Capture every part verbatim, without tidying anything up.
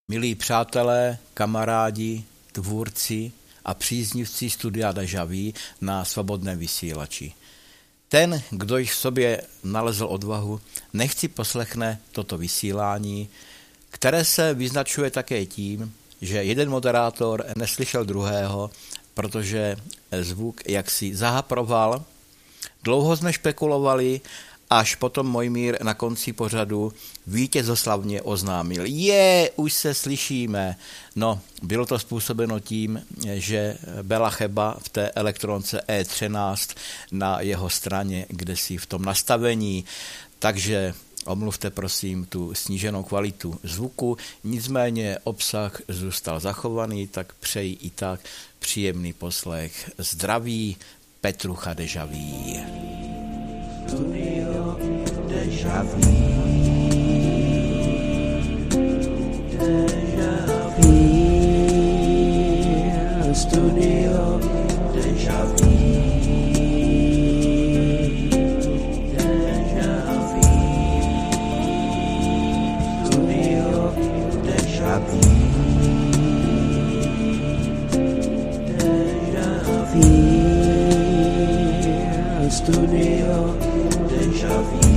Milí přátelé, kamarádi, tvůrci a příznivci studia Déjà Vu na svobodném vysílači. Ten, kdo již v sobě nalezl odvahu, nechci poslechne toto vysílání, které se vyznačuje také tím, že jeden moderátor neslyšel druhého, protože zvuk jaksi zahaproval. Dlouho jsme špekulovali, až potom Mojmír na konci pořadu vítězoslavně oznámil: je, už se slyšíme. No, bylo to způsobeno tím, že Bela Cheba v té elektronce E třináct na jeho straně, kde si v tom nastavení, takže omluvte prosím tu sníženou kvalitu zvuku, nicméně obsah zůstal zachovaný, tak přeji i tak příjemný poslech. Zdraví Petrucha Déjà Vu. Studio Déjà Vu. Déjà Vu. Studio Déjà Vu. Déjà Vu. Studio Déjà Vu. Déjà Vu. Studio Déjà Vu.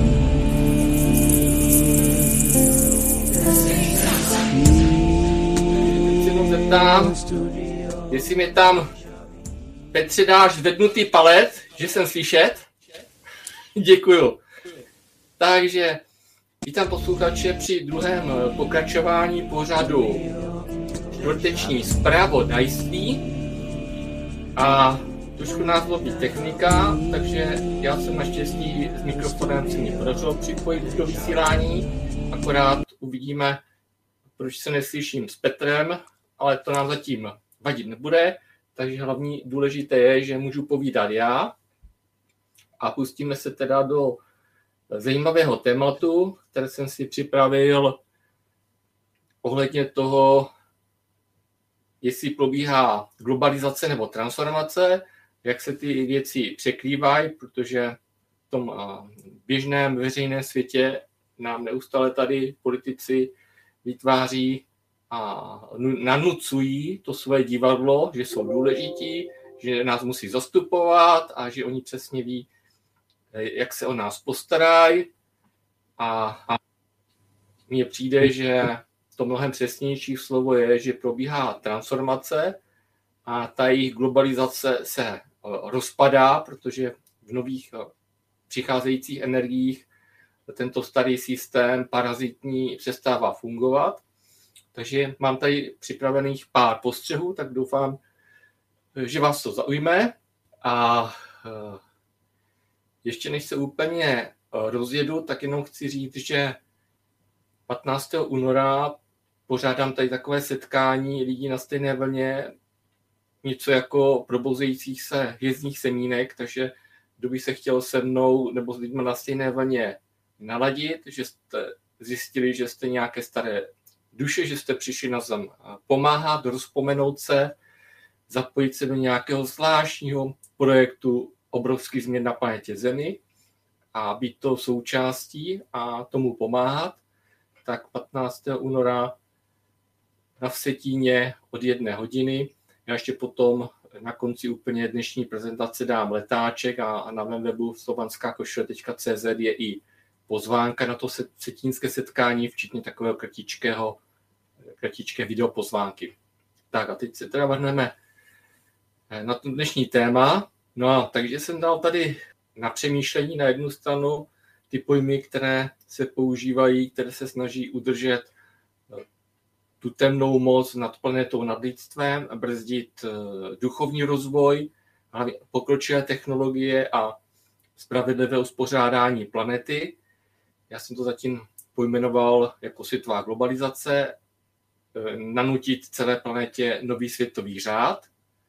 Jenom zeptám, jestli mi tam Petře dáš zvednutý palec, že jsem slyšet. Děkuju. Takže vítám posluchače při druhém pokračování pořadu čtvrteční zpravodajství a trošku nás zlobí technika, takže já jsem naštěstí s mikrofonem se mi podařilo připojit do vysílání, akorát uvidíme, proč se neslyším s Petrem, ale to nám zatím vadit nebude, takže hlavní důležité je, že můžu povídat já a pustíme se teda do zajímavého tématu, které jsem si připravil ohledně toho, jestli probíhá globalizace nebo transformace, jak se ty věci překrývají, protože v tom běžném veřejném světě nám neustále tady politici vytváří a nanucují to své divadlo, že jsou důležití, že nás musí zastupovat a že oni přesně ví, jak se o nás postarají. A mně přijde, že to mnohem přesnější slovo je, že probíhá transformace a ta jejich globalizace se rozpadá, protože v nových přicházejících energiích tento starý systém parazitní přestává fungovat. Takže mám tady připravených pár postřehů, tak doufám, že vás to zaujme. A ještě než se úplně rozjedu, tak jenom chci říct, že patnáctého února pořádám tady takové setkání lidí na stejné vlně, něco jako probouzejících se hvězdných semínek, takže kdo by se chtěl se mnou nebo s lidmi na stejné vlně naladit, že jste zjistili, že jste nějaké staré duše, že jste přišli na zem pomáhat, rozpomenout se, zapojit se do nějakého zvláštního projektu obrovský změn na planetě Zemi a být to součástí a tomu pomáhat, tak patnáctého února na Vsetíně od jedné hodiny. Já ještě potom na konci úplně dnešní prezentace dám letáček a, a na mém webu slovanská košile tečka cé zet je i pozvánka na to vsetínské setkání, včetně takového kratičkého, kratičké videopozvánky. Tak a teď se teda vrhneme na to dnešní téma. No a takže jsem dal tady na přemýšlení na jednu stranu ty pojmy, které se používají, které se snaží udržet tu temnou moc nad planetou, nad lidstvem, brzdit duchovní rozvoj, hlavně pokročilé technologie a spravedlivé uspořádání planety. Já jsem to zatím pojmenoval jako světová globalizace, nanutit celé planetě nový světový řád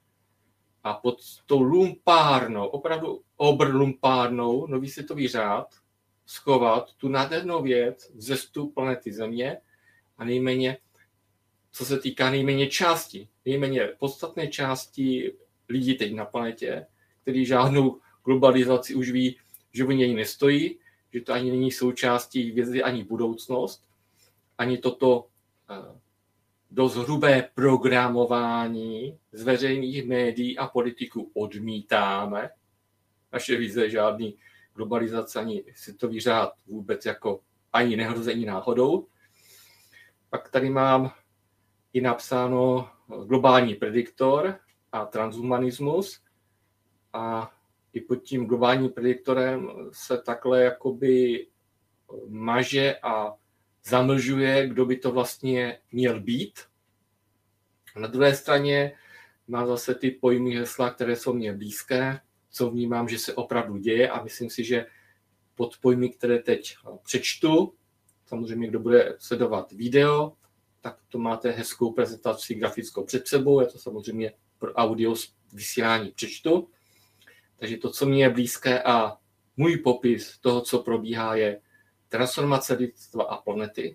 a pod tou lumpárnou, opravdu obrlumpárnou nový světový řád schovat tu nádhernou věc, vzestup planety Země a nejméně, co se týká nejméně části, nejméně podstatné části lidí teď na planetě, kteří žádnou globalizaci už ví, že o něj nestojí, že to ani není součástí hvězdy, ani budoucnost, ani toto dost hrubé programování z veřejných médií a politiků odmítáme. Naše vize žádný globalizace ani světový řád vůbec jako ani nehrození náhodou. Pak tady mám i napsáno globální prediktor a transhumanismus. A i pod tím globálním prediktorem se takhle jakoby maže a zamlžuje, kdo by to vlastně měl být. A na druhé straně má zase ty pojmy hesla, které jsou mě blízké, co vnímám, že se opravdu děje a myslím si, že pod pojmy, které teď přečtu, samozřejmě kdo bude sledovat video, tak to máte hezkou prezentaci grafickou před sebou, já to samozřejmě pro audio vysílání přečtu. Takže to, co mě je blízké a můj popis toho, co probíhá, je transformace lidstva a planety.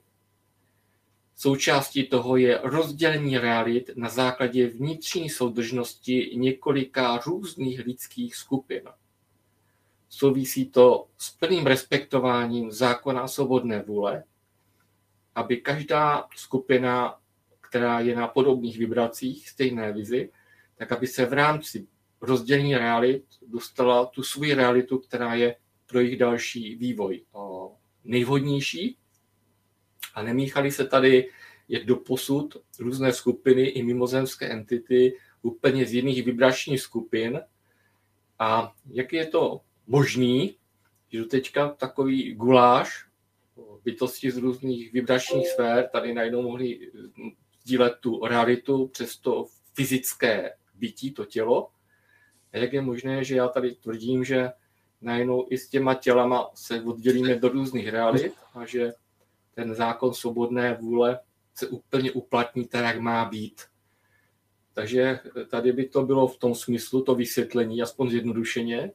Součástí toho je rozdělení realit na základě vnitřní soudržnosti několika různých lidských skupin. Souvisí to s plným respektováním zákona svobodné vůle, aby každá skupina, která je na podobných vibracích, stejné vizi, tak aby se v rámci rozdělení realit dostala tu svou realitu, která je pro jejich další vývoj nejvhodnější. A nemíchali se tady, jak doposud, různé skupiny i mimozemské entity úplně z jiných vibračních skupin. A jak je to možný, že doteďka takový guláš bytosti z různých vibračních sfér tady najednou mohli sdílet tu realitu přes to fyzické bytí, to tělo. A jak je možné, že já tady tvrdím, že najednou i s těma tělama se oddělíme do různých realit a že ten zákon svobodné vůle se úplně uplatní tak, jak má být. Takže tady by to bylo v tom smyslu, to vysvětlení, aspoň zjednodušeně,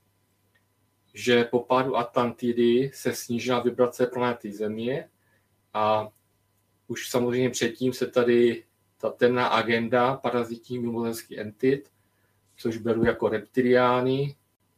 že po pádu Atlantidy se snížila vibrace planety Země a už samozřejmě předtím se tady ta temná agenda parazitních mimozemských entit, což beru jako reptiliány,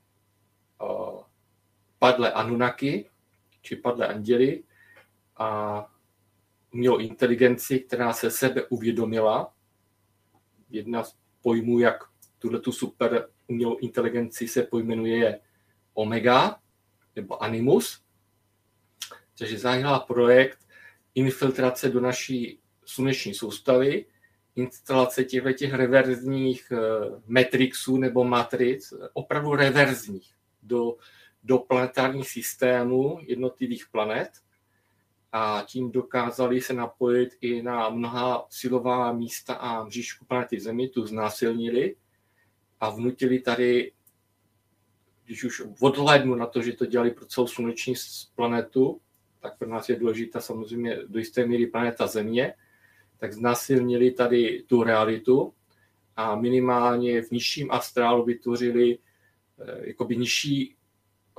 padlé Anunnaki, či padlé anděli a umělou inteligenci, která se sebe uvědomila. Jedna z pojmů, jak tuhletu super umělou inteligenci se pojmenuje, je Omega, nebo Animus. Takže zahájila projekt infiltrace do naší sluneční soustavy, instalace těchto reverzních matrixů nebo matric, opravdu reverzních, do, do planetárních systémů jednotlivých planet. A tím dokázali se napojit i na mnoha silová místa a mřížku planety Zemi, tu znásilnili a vnutili tady, když už odhlédnu na to, že to dělali pro celou sluneční planetu, tak pro nás je důležitá samozřejmě do jisté míry planeta Země, tak znásilnili tady tu realitu a minimálně v nižším astrálu vytvořili eh, jakoby nižší eh,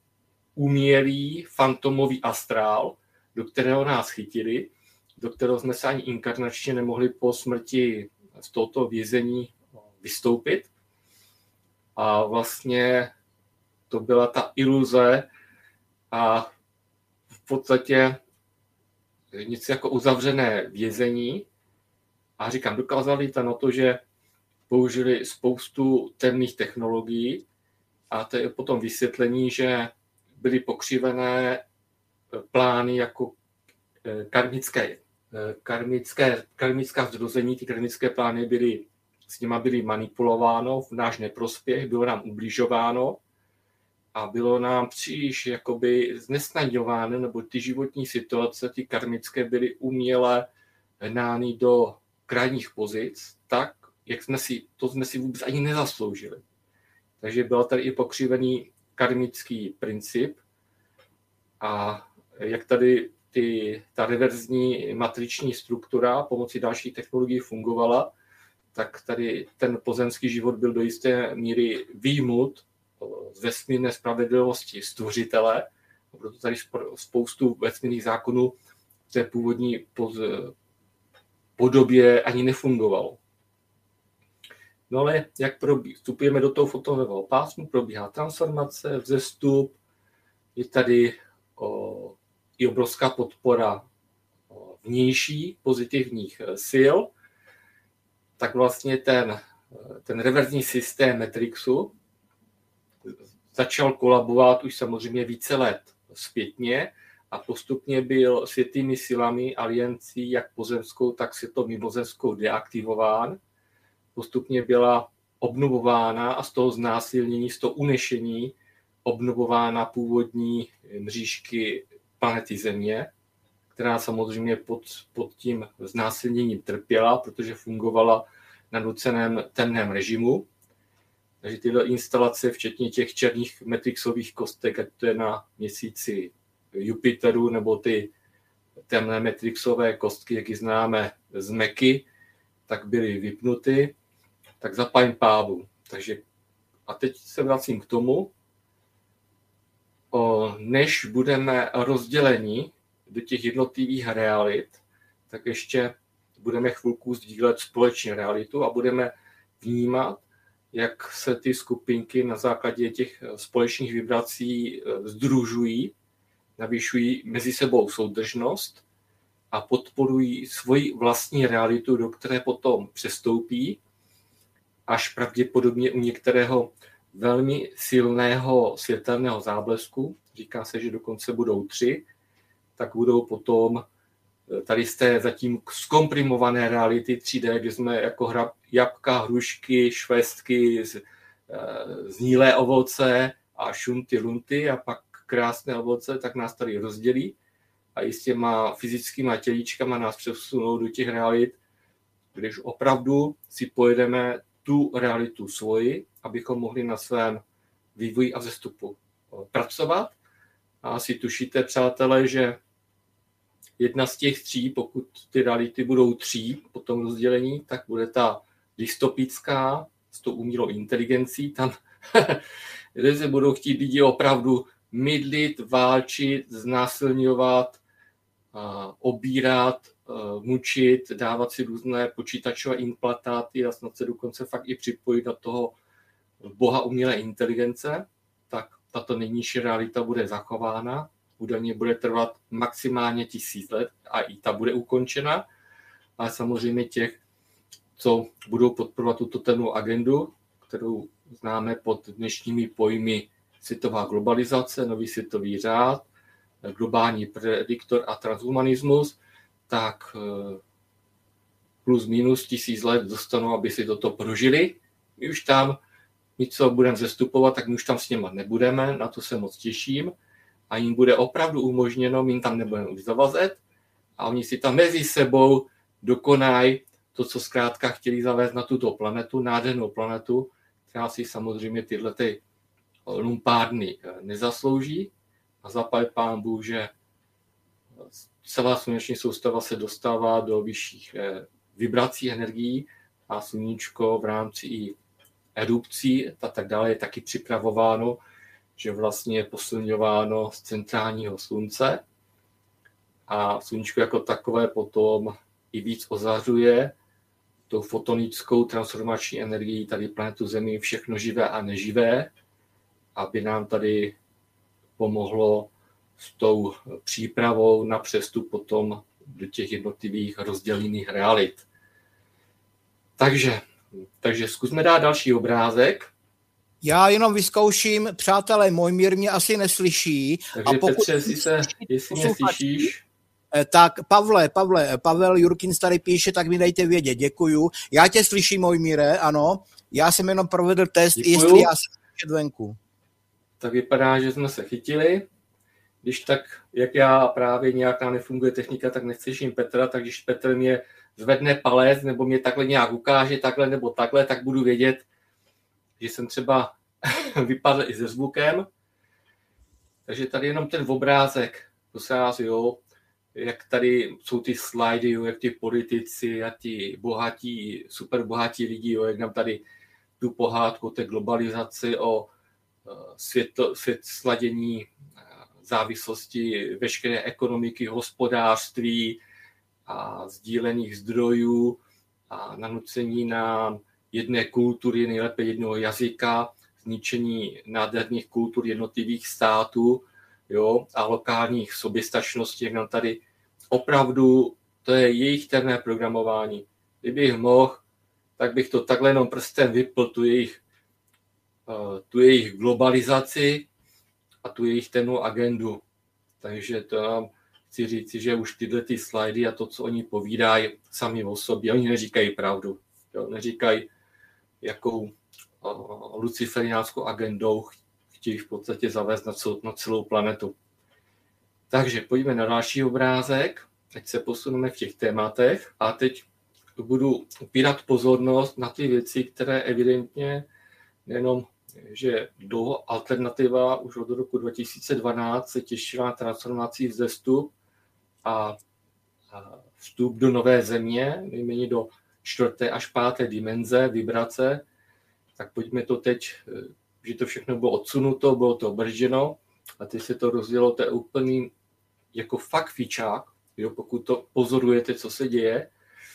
umělý fantomový astrál, do kterého nás chytili, do kterého jsme se ani inkarnačně nemohli po smrti z tohoto vězení vystoupit. A vlastně to byla ta iluze a v podstatě něco jako uzavřené vězení. A říkám, dokázali to na to, že použili spoustu temných technologií a to je potom vysvětlení, že byly pokřivené plány jako karmické, karmické, karmická zrození. Ty karmické plány byly, s nimi byly manipulováno v náš neprospěch, bylo nám ubližováno a bylo nám příliš jakoby znesnadňováno, nebo ty životní situace, ty karmické, byly uměle hnány do krajních pozic, tak, jak jsme si, to jsme si vůbec ani nezasloužili. Takže byl tady i pokřivený karmický princip a jak tady ty, ta reverzní matriční struktura pomocí dalších technologií fungovala, tak tady ten pozemský život byl do jisté míry výjimut z vesmírné spravedlivosti stvořitele. Proto tady spoustu vesmírných zákonů v té původní podobě ani nefungovalo. No ale jak probíhá, vstupujeme do toho fotonového pásmu, probíhá transformace, vzestup, je tady o, i obrovská podpora o, vnější pozitivních sil, tak vlastně ten, ten reverzní systém Matrixu začal kolabovat už samozřejmě více let zpětně a postupně byl světými silami aliancí, jak pozemskou, tak světomimozemskou deaktivován. Postupně byla obnovována a z toho znásilnění, z toho unešení obnovována původní mřížky planety Země, která samozřejmě pod, pod tím znásilněním trpěla, protože fungovala na nuceném temném režimu. Takže tyhle instalace, včetně těch černých matrixových kostek, ať to je na měsíci Jupiteru, nebo ty temné matrixové kostky, jak ji známe z Meky, tak byly vypnuty, tak zapaň pávu. Takže a teď se vracím k tomu, o, než budeme rozděleni do těch jednotlivých realit, tak ještě budeme chvilku sdílet společně realitu a budeme vnímat, jak se ty skupinky na základě těch společných vibrací sdružují, navyšují mezi sebou soudržnost a podporují svoji vlastní realitu, do které potom přestoupí, až pravděpodobně u některého velmi silného světelného záblesku, říká se, že dokonce budou tři, tak budou potom tady z té zatím zkomprimované reality tři dé, kde jsme jako hra, jabka, hrušky, švestky, znílé ovoce a šunty, lunty a pak krásné ovoce, tak nás tady rozdělí a i s těma fyzickýma tělíčkama nás přesunou do těch realit, když opravdu si pojedeme tu realitu svoji, abychom mohli na svém vývoji a vzestupu pracovat. A asi tušíte, přátelé, že jedna z těch tří, pokud ty reality budou tří po tom rozdělení, tak bude ta dystopická s tou umělou inteligencí. Tam kde se budou chtít lidi opravdu mydlit, válčit, znásilňovat, obírat, mučit, dávat si různé počítačové implantáty a snad se dokonce fakt i připojit do toho boha umělé inteligence, tak tato nejnižší realita bude zachována. Údajně bude trvat maximálně tisíc let a i ta bude ukončena. A samozřejmě těch, co budou podporovat tuto temnou agendu, kterou známe pod dnešními pojmy světová globalizace, nový světový řád, globální prediktor a transhumanismus, tak plus minus tisíc let dostanou, aby si toto prožili. My už tam něco budeme zestupovat, tak my už tam s něma nebudeme, na to se moc těším. A jim bude opravdu umožněno, my jim tam nebudeme už zavazet a oni si tam mezi sebou dokonají to, co zkrátka chtěli zavést na tuto planetu, nádhernou planetu, která si samozřejmě tyhle ty lumpárny nezaslouží a zaplať pán Bůh, že celá sluneční soustava se dostává do vyšších vibrací energií a sluníčko v rámci i erupcí a tak dále je taky připravováno, že vlastně je posilňováno z centrálního slunce a sluníčko jako takové potom i víc ozařuje tou fotonickou transformační energií tady planetu Zemi, všechno živé a neživé, aby nám tady pomohlo s tou přípravou na přestup potom do těch jednotlivých rozdělených realit. Takže, takže zkusme dát další obrázek. Já jenom vyzkouším, přátelé, Mojmír mě asi neslyší. Takže a pokud Petře, jestli, se, jestli mě slyšíš. Tak Pavle, Pavle, Pavel Jurkin tady píše, tak mi dejte vědět, děkuju. Já tě slyším, Mojmíre, ano. Já jsem jenom provedl test, děkuju. Jestli já jsem slyšet venku. Tak vypadá, že jsme se chytili. Když tak, jak já právě nějak nám nefunguje technika, tak neslyším Petra, tak když Petr mě zvedne palec nebo mě takhle nějak ukáže, takhle nebo takhle, tak budu vědět, že jsem třeba vypadl i se zvukem. Takže tady jenom ten obrázek, prosím vás, jo, jak tady jsou ty slajdy, jo, jak ty politici a ty bohatí, super bohatí lidi, jo, jak nám tady tu pohádku o té globalizaci, o světo, svět sladění závislosti veškeré ekonomiky, hospodářství a sdílených zdrojů a nanucení nám jedné kultury, nejlépe jednoho jazyka, zničení nádherných kultur jednotlivých států, jo, a lokálních soběstačností, jak nám tady opravdu to je jejich temné programování. Kdybych mohl, tak bych to takhle jenom prstem vypl, tu jejich, tu jejich globalizaci a tu jejich temnou agendu. Takže to nám chci říci, že už tyhle ty slajdy a to, co oni povídají sami o sobě, oni neříkají pravdu. Jo? Neříkají, jakou luciferiánskou agendou chtějí v podstatě zavést na celou, na celou planetu. Takže pojďme na další obrázek, teď se posuneme v těch tématech a teď budu upírat pozornost na ty věci, které evidentně nejenom, že dlouho alternativa už od roku dva tisíce dvanáct se těšila na transformací vzestup a vstup do nové země, nejméně do čtvrté až páté dimenze, vibrace, tak pojďme to teď, že to všechno bylo odsunuto, bylo to bržděno a teď se to rozdělo, to je úplný jako fakt fičák, jo, pokud to pozorujete, co se děje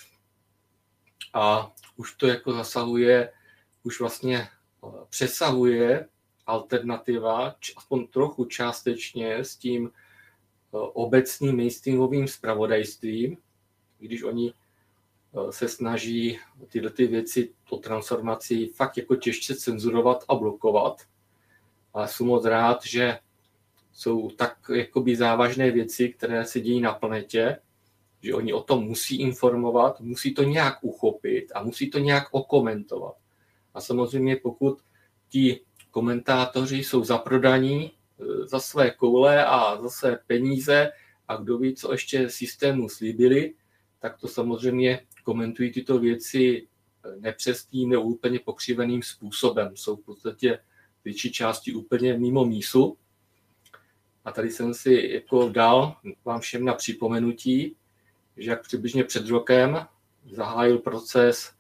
a už to jako zasahuje, už vlastně přesahuje alternativa, aspoň trochu částečně s tím obecným mainstreamovým zpravodajstvím, když oni se snaží tyhle ty věci, to transformaci fakt jako těžce cenzurovat a blokovat. A jsem moc rád, že jsou tak jakoby závažné věci, které se dějí na planetě, že oni o tom musí informovat, musí to nějak uchopit a musí to nějak okomentovat. A samozřejmě pokud ti komentátoři jsou zaprodaní za své koule a za své peníze a kdo ví, co ještě systému slíbili, tak to samozřejmě komentují tyto věci nepřesným nebo úplně pokřiveným způsobem. Jsou v podstatě větší části úplně mimo mísu. A tady jsem si jako dal vám všem na připomenutí, že jak přibližně před rokem zahájil proces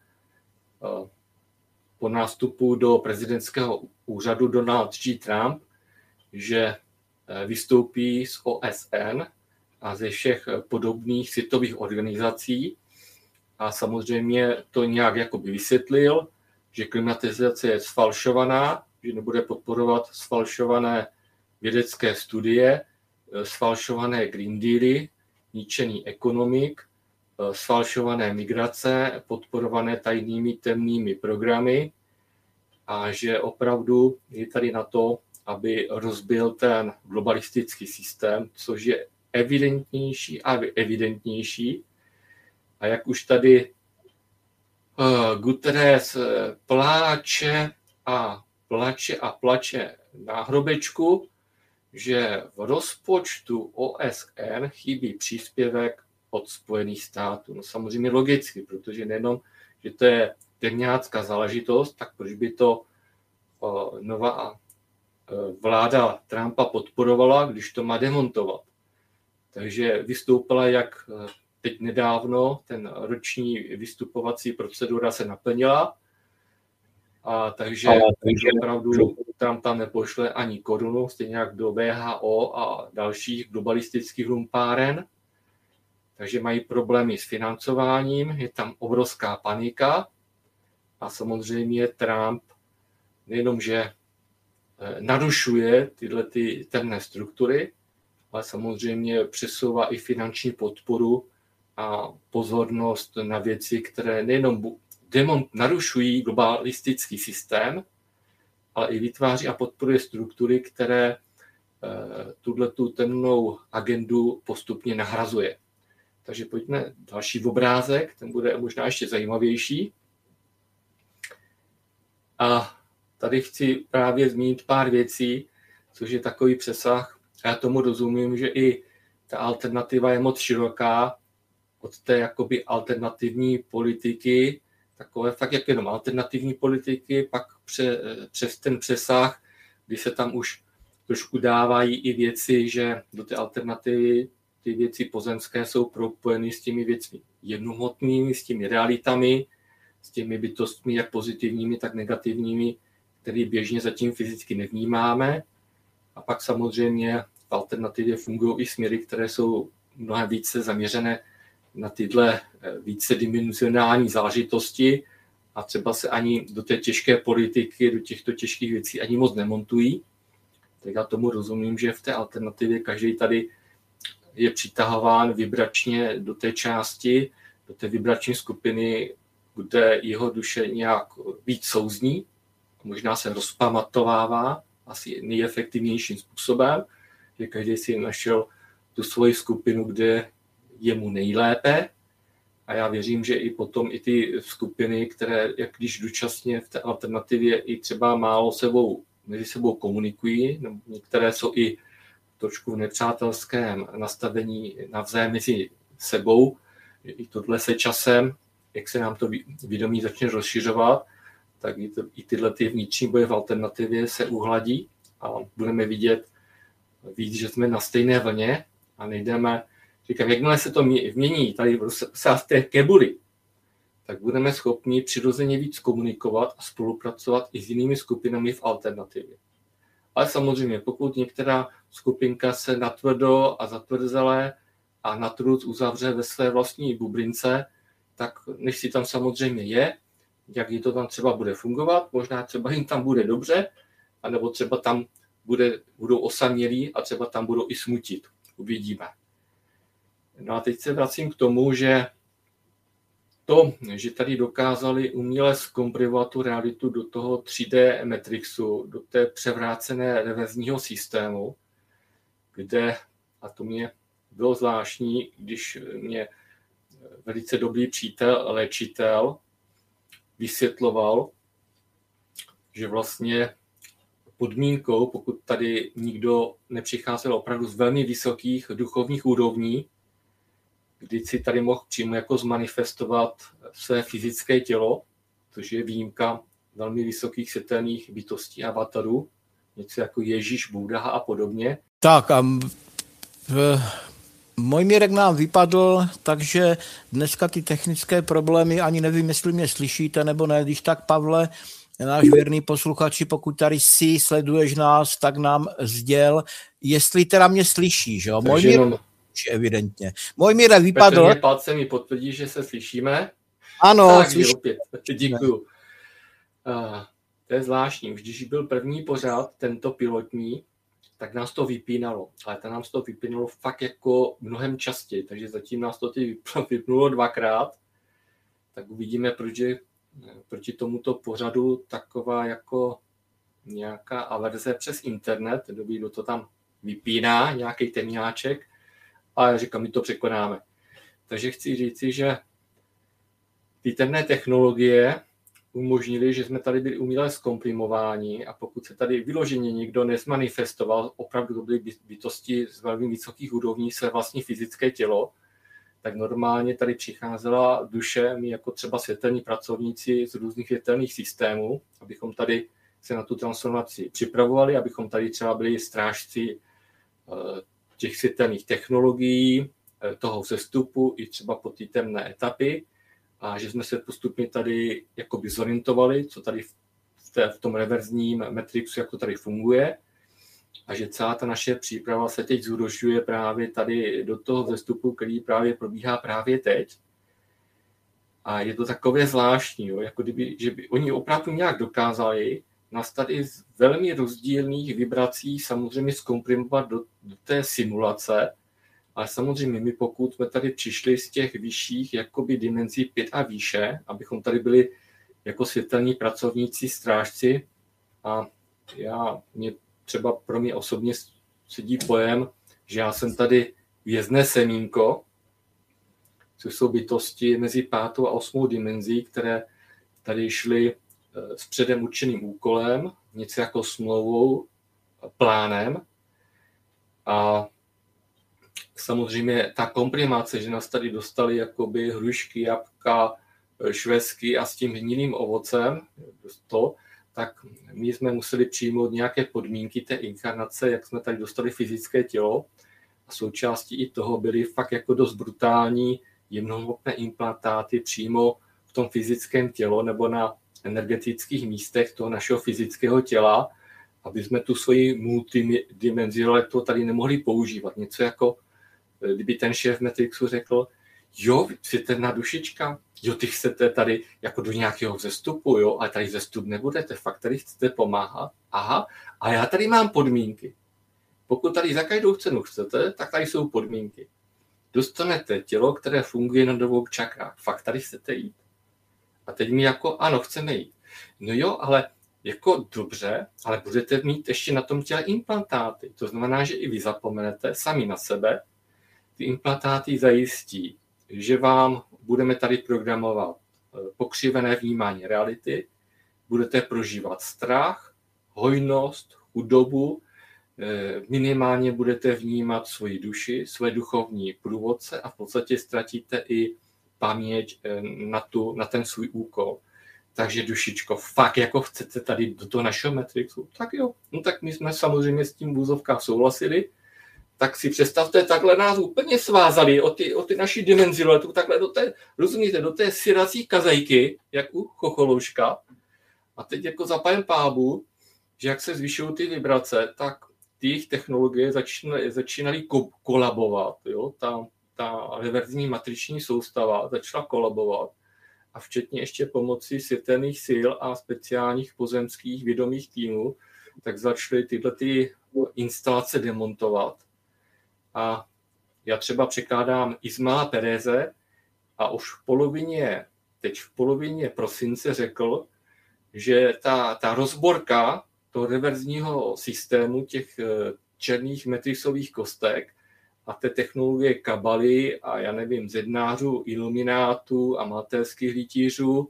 po nástupu do prezidentského úřadu Donald J. Trump, že vystoupí z O S N a ze všech podobných světových organizací a samozřejmě to nějak jakoby vysvětlil, že klimatizace je sfalšovaná, že nebude podporovat sfalšované vědecké studie, sfalšované Green Dealy, ničený ekonomik, sfalšované migrace, podporované tajnými temnými programy a že opravdu je tady na to, aby rozbil ten globalistický systém, což je evidentnější a evidentnější. A jak už tady uh, Guterres pláče a plače a plače na hrobečku, že v rozpočtu O S N chybí příspěvek od Spojených států. No samozřejmě logicky, protože nejenom, že to je temňácká záležitost, tak proč by to uh, nová uh, vláda Trumpa podporovala, když to má demontovat. Takže vystoupila jak uh, teď nedávno, ten roční vystupovací procedura se naplnila, a takže, Ale, takže opravdu Trump tam nepošle ani korunu, stejně jak do W H O a dalších globalistických lumpáren. Takže mají problémy s financováním, je tam obrovská panika a samozřejmě Trump nejenom, že narušuje tyhle ty temné struktury, ale samozřejmě přesouvá i finanční podporu a pozornost na věci, které nejenom demon narušují globalistický systém, ale i vytváří a podporuje struktury, které tuhletu temnou agendu postupně nahrazuje. Takže pojďme další obrázek, ten bude možná ještě zajímavější. A tady chci právě zmínit pár věcí, což je takový přesah. Já tomu rozumím, že i ta alternativa je moc široká od té jakoby alternativní politiky, takové fakt jak jenom alternativní politiky, pak pře, přes ten přesah, kdy se tam už trošku dávají i věci, že do té alternativy ty věci pozemské jsou propojeny s těmi věcmi jednohmotnými, s těmi realitami, s těmi bytostmi jak pozitivními, tak negativními, které běžně zatím fyzicky nevnímáme. A pak samozřejmě v alternativě fungují i směry, které jsou mnohem více zaměřené na tyhle vícedimenzionální záležitosti a třeba se ani do té těžké politiky, do těchto těžkých věcí ani moc nemontují. Tak já tomu rozumím, že v té alternativě každý tady je přitahován vibračně do té části, do té vibrační skupiny, kde jeho duše nějak víc souzní, možná se rozpamatovává asi nejefektivnějším způsobem, že každý si našel tu svoji skupinu, kde je mu nejlépe. A já věřím, že i potom i ty skupiny, které, jak když dočasně v té alternativě i třeba málo sebou, mezi sebou komunikují, nebo některé jsou i trošku v nepřátelském nastavení navzájem mezi sebou, i tohle se časem, jak se nám to vědomí začne rozšiřovat, tak i, to, i tyhle ty vnitřní boje v alternativě se uhladí a budeme vidět víc, že jsme na stejné vlně a nejdeme, říkám, jakmile se to mění tady v té kebuli, tak budeme schopni přirozeně víc komunikovat a spolupracovat i s jinými skupinami v alternativě. Ale samozřejmě, pokud některá skupinka se natvrdo a zatvrzele a natruc uzavře ve své vlastní bublince, tak než si tam samozřejmě je, jak je to tam třeba bude fungovat, možná třeba jim tam bude dobře, anebo třeba tam bude, budou osamělí a třeba tam budou i smutit. Uvidíme. No a teď se vracím k tomu, že to, že tady dokázali uměle zkomprimovat tu realitu do toho tři dé Matrixu, do té převrácené reverzního systému, kde, a to mě bylo zvláštní, když mě velice dobrý přítel, léčitel, vysvětloval, že vlastně podmínkou, pokud tady nikdo nepřicházel opravdu z velmi vysokých duchovních úrovní, kdy si tady mohl přímo jako zmanifestovat své fyzické tělo, což je výjimka velmi vysokých světelných bytostí avatarů, něco jako Ježíš, Buddha a podobně. Tak a můj Mirek nám vypadl, takže dneska ty technické problémy, ani nevím, jestli mě slyšíte nebo ne, když tak, Pavle, náš věrný posluchači, pokud tady si sleduješ nás, tak nám sděl, jestli teda mě slyšíš, jo? Můj Mirek, evidentně. Můj Mirek vypadl. Petr mě palcem mi potvrdí, že se slyšíme. Ano, tak, slyšíme. Opět. Děkuju. Uh, to je zvláštní. Když byl první pořad, tento pilotní, tak nás to vypínalo. Ale to nám to vypínalo fakt jako mnohem častěji, takže zatím nás to vypnulo dvakrát. Tak uvidíme, proč je proti tomuto pořadu taková jako nějaká averze přes internet, kdo to tam vypíná, nějaký temňáček, ale říkám, my to překonáme. Takže chci říci, že ty temné technologie umožnili, že jsme tady byli uměle zkomprimováni a pokud se tady vyloženě někdo nezmanifestoval, opravdu to byly bytosti z velmi vysokých úrovní své vlastní fyzické tělo, tak normálně tady přicházela duše, my jako třeba světelní pracovníci z různých světelných systémů, abychom tady se na tu transformaci připravovali, abychom tady třeba byli strážci těch světelných technologií, toho vzestupu i třeba po té temné etapy a že jsme se postupně tady jakoby zorientovali, co tady v, té, v tom reverzním Matrixu, jak to tady funguje a že celá ta naše příprava se teď zúročuje právě tady do toho vzestupu, který právě probíhá právě teď. A je to takové zvláštní, jo? Jako kdyby, že by oni opravdu nějak dokázali nás tady z velmi rozdílných vibrací samozřejmě zkomprimovat do, do té simulace, ale samozřejmě my pokud jsme tady přišli z těch vyšších jakoby dimenzí pět a výše, abychom tady byli jako světelní pracovníci, strážci a já, mě třeba pro mě osobně sedí pojem, že já jsem tady vězné semínko, což jsou bytosti mezi pátou a osmou dimenzí, které tady šly s předem určeným úkolem, něco jako smlouvou, plánem. A samozřejmě ta komprimace, že nás tady dostali jakoby hrušky, jabka, švestky a s tím hnilým ovocem, to, tak my jsme museli přijmout nějaké podmínky té inkarnace, jak jsme tady dostali fyzické tělo. A součástí i toho byly fakt jako dost brutální jemnohmotné implantáty přímo v tom fyzickém tělo nebo na energetických místech toho našeho fyzického těla, aby jsme tu svoji multidimenzionalitu tady nemohli používat. Něco jako, kdyby ten šéf Matrixu řekl, jo, vy jste na dušička, jo, ty chcete tady jako do nějakého vzestupu, jo, ale tady vzestup nebudete, fakt tady chcete pomáhat, aha, a já tady mám podmínky. pokud tady za každou cenu chcete, tak tady jsou podmínky. Dostanete tělo, které funguje na dvou čakrách. Fakt tady chcete jít? A teď mi jako, ano, chceme jít. No jo, ale jako dobře, ale budete mít ještě na tom těle implantáty. To znamená, že i vy zapomenete sami na sebe. Ty implantáty zajistí, že vám budeme tady programovat pokřivené vnímání reality, budete prožívat strach, hojnost, chudobu, minimálně budete vnímat svoji duši, své duchovní průvodce a v podstatě ztratíte i paměť na, tu, na ten svůj úkol. Takže dušičko, fakt jako chcete tady do toho našeho Matrixu? Tak jo, no tak my jsme samozřejmě s tím v úzovkách souhlasili, tak si představte, takhle nás úplně svázali o ty, o ty naší dimenzi letu, takhle do té, rozumíte, do té syrací kazajky, jak u chocholouška. A teď jako zapajem pábu, že jak se zvyšují ty vibrace, tak ty jejich technologie začínaly, začínaly ko- kolabovat. Jo? Ta, ta reverzní matriční soustava začala kolabovat. A včetně ještě pomocí světelných sil a speciálních pozemských vědomých týmů, tak začaly tyhle ty instalace demontovat. A já třeba překládám Ismaila Pereze a už v polovině, teď v polovině prosince řekl, že ta, ta rozborka toho reverzního systému těch černých matrixových kostek a té technologie kabaly a já nevím, zednářů, iluminátů, amatérských rytířů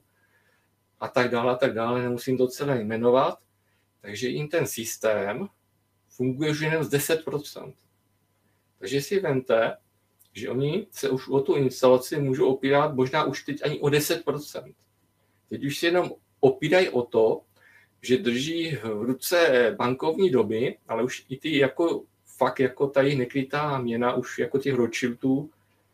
a tak dále, a tak dále, nemusím to celé jmenovat. Takže jim ten systém funguje už jenom z deset procent. Takže si vemte, že oni se už o tu instalaci můžou opírat možná už teď ani o deset procent. Teď už si jenom opírají o to, že drží v ruce bankovní doby, ale už i ty jako fakt jako tady nekrytá měna už jako těch Rothschildů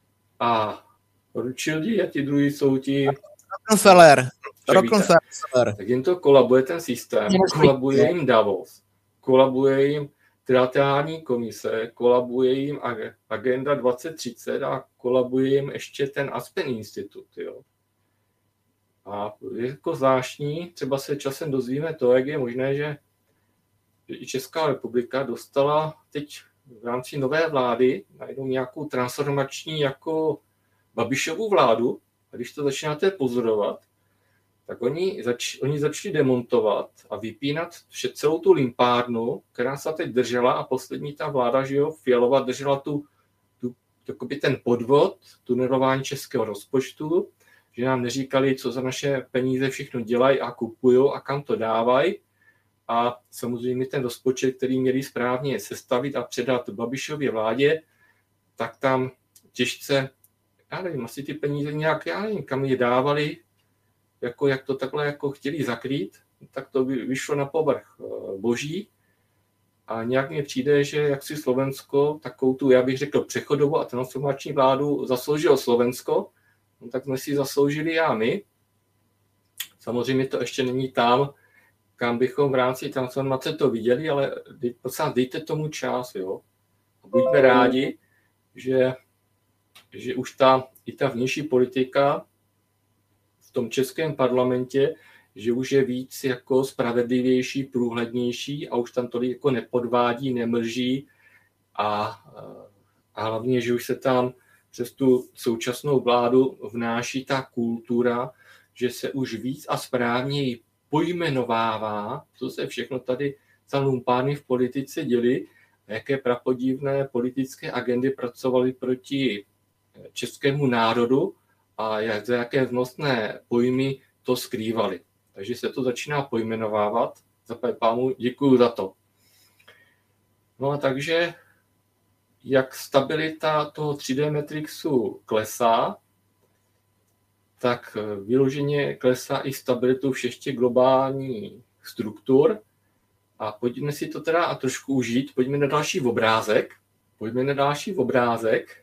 a Rothschildi a ti druhý jsou ti Rockefeller. Rockefeller. Tak jim to kolabuje ten systém, kolabuje jim Davos, kolabuje jim trilaterální komise, kolabuje jim Agenda dvacet třicet a kolabuje jim ještě ten Aspen Institut. Jo. A jako zvláštní, třeba se časem dozvíme to, jak je možné, že i Česká republika dostala teď v rámci nové vlády najednou nějakou transformační jako Babišovu vládu. A když to začínáte pozorovat, tak oni, zač, oni začali demontovat a vypínat vše, celou tu limpárnu, která se teď držela a poslední ta vláda, že jo, Fialová držela tu, tu takový ten podvod, tunelování českého rozpočtu, že nám neříkali, co za naše peníze všechno dělají a kupují a kam to dávají. A samozřejmě ten rozpočet, který měli správně sestavit a předat Babišově vládě, tak tam těžce, já nevím, asi ty peníze nějak, já nevím, kam je dávali, jako jak to takhle jako chtěli zakrýt, tak to by vyšlo na povrch boží. A nějak mně přijde, že jak si Slovensko, takovou tu, já bych řekl, přechodovou a transformační vládu zasloužilo Slovensko, no tak jsme si zasloužili a my. Samozřejmě to ještě není tam, kam bychom v rámci transformace to viděli, ale dej, prosím, dejte tomu čas, jo. A buďme rádi, že, že už ta, i ta vnější politika v tom českém parlamentě, že už je víc jako spravedlivější, průhlednější a už tam tolik jako nepodvádí, nemlží a, a hlavně, že už se tam přes tu současnou vládu vnáší ta kultura, že se už víc a správněji pojmenovává, co se všechno tady za lumpárny v politice děli, jaké prapodivné politické agendy pracovaly proti českému národu a jak, za jaké vnosné pojmy to skrývali. Takže se to začíná pojmenovávat. Za pámu děkuju za to. No a takže, jak stabilita toho tři dé Matrixu klesá, tak vyloženě klesá i stabilitu všech těch globálních struktur. A pojďme si to teda a trošku užít. Pojďme na další obrázek. Pojďme na další obrázek.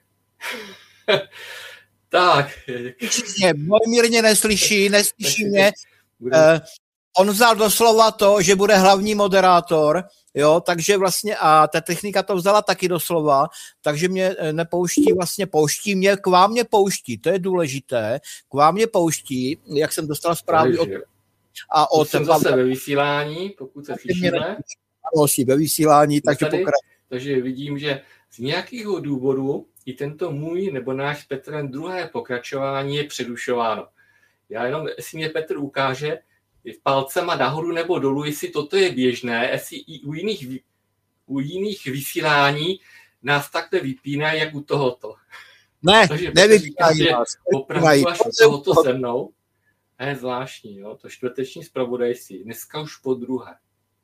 Tak. Můj mírně neslyší, neslyší mě. Uh, on vzal doslova to, že bude hlavní moderátor, jo, takže vlastně a ta technika to vzala taky doslova, takže mě nepouští, vlastně pouští mě, k vám mě pouští, to je důležité, k vám mě pouští, jak jsem dostal zprávy od... A od jsem zase ve vysílání, pokud se slyšíme. Ano, jsi ve vysílání, takže tady, pokračuji. takže vidím, že z nějakého důvodu i tento můj nebo náš Petrem druhé pokračování je přerušováno. Já jenom, jestli mě Petr ukáže palcema nahoru nebo dolů, jestli toto je běžné, jestli i u jiných, u jiných vysílání nás takhle vypínají, jak u tohoto. Ne, nevypínají nás. Opravdu až u tohoto se mnou. Je zvláštní, jo? To čtvrteční zpravodajství. Dneska už po druhé.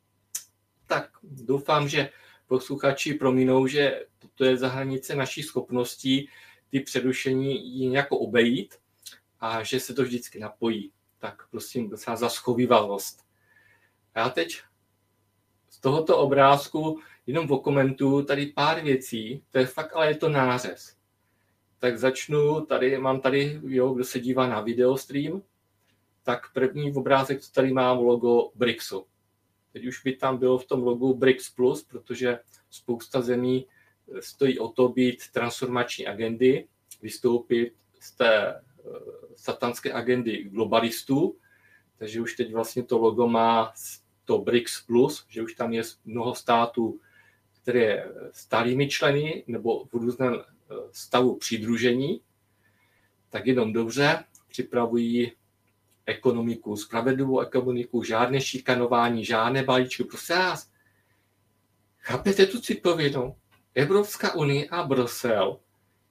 Tak doufám, že posluchači prominou, že to je za hranice naší schopností ty přerušení nějak obejít a že se to vždycky napojí. Tak prosím, docela za schovývalost. Já teď z tohoto obrázku jenom okomentuju tady pár věcí, to je fakt, ale je to nářez. Tak začnu, tady mám tady, jo, kdo se dívá na videostream, tak první obrázek, co tady mám, logo BRICSu. Teď už by tam bylo v tom logu BRICS plus, protože spousta zemí stojí o to být transformační agendy, vystoupit z té satanské agendy globalistů, takže už teď vlastně to logo má to BRICS plus, že už tam je mnoho států, které je stálými členy nebo v různém stavu přidružení, tak jenom dobře připravují ekonomiku, spravedlivou ekonomiku, žádné šikanování, žádné balíčky. Prosím vás, chápete tu cipovinu? Evropská unie a Brusel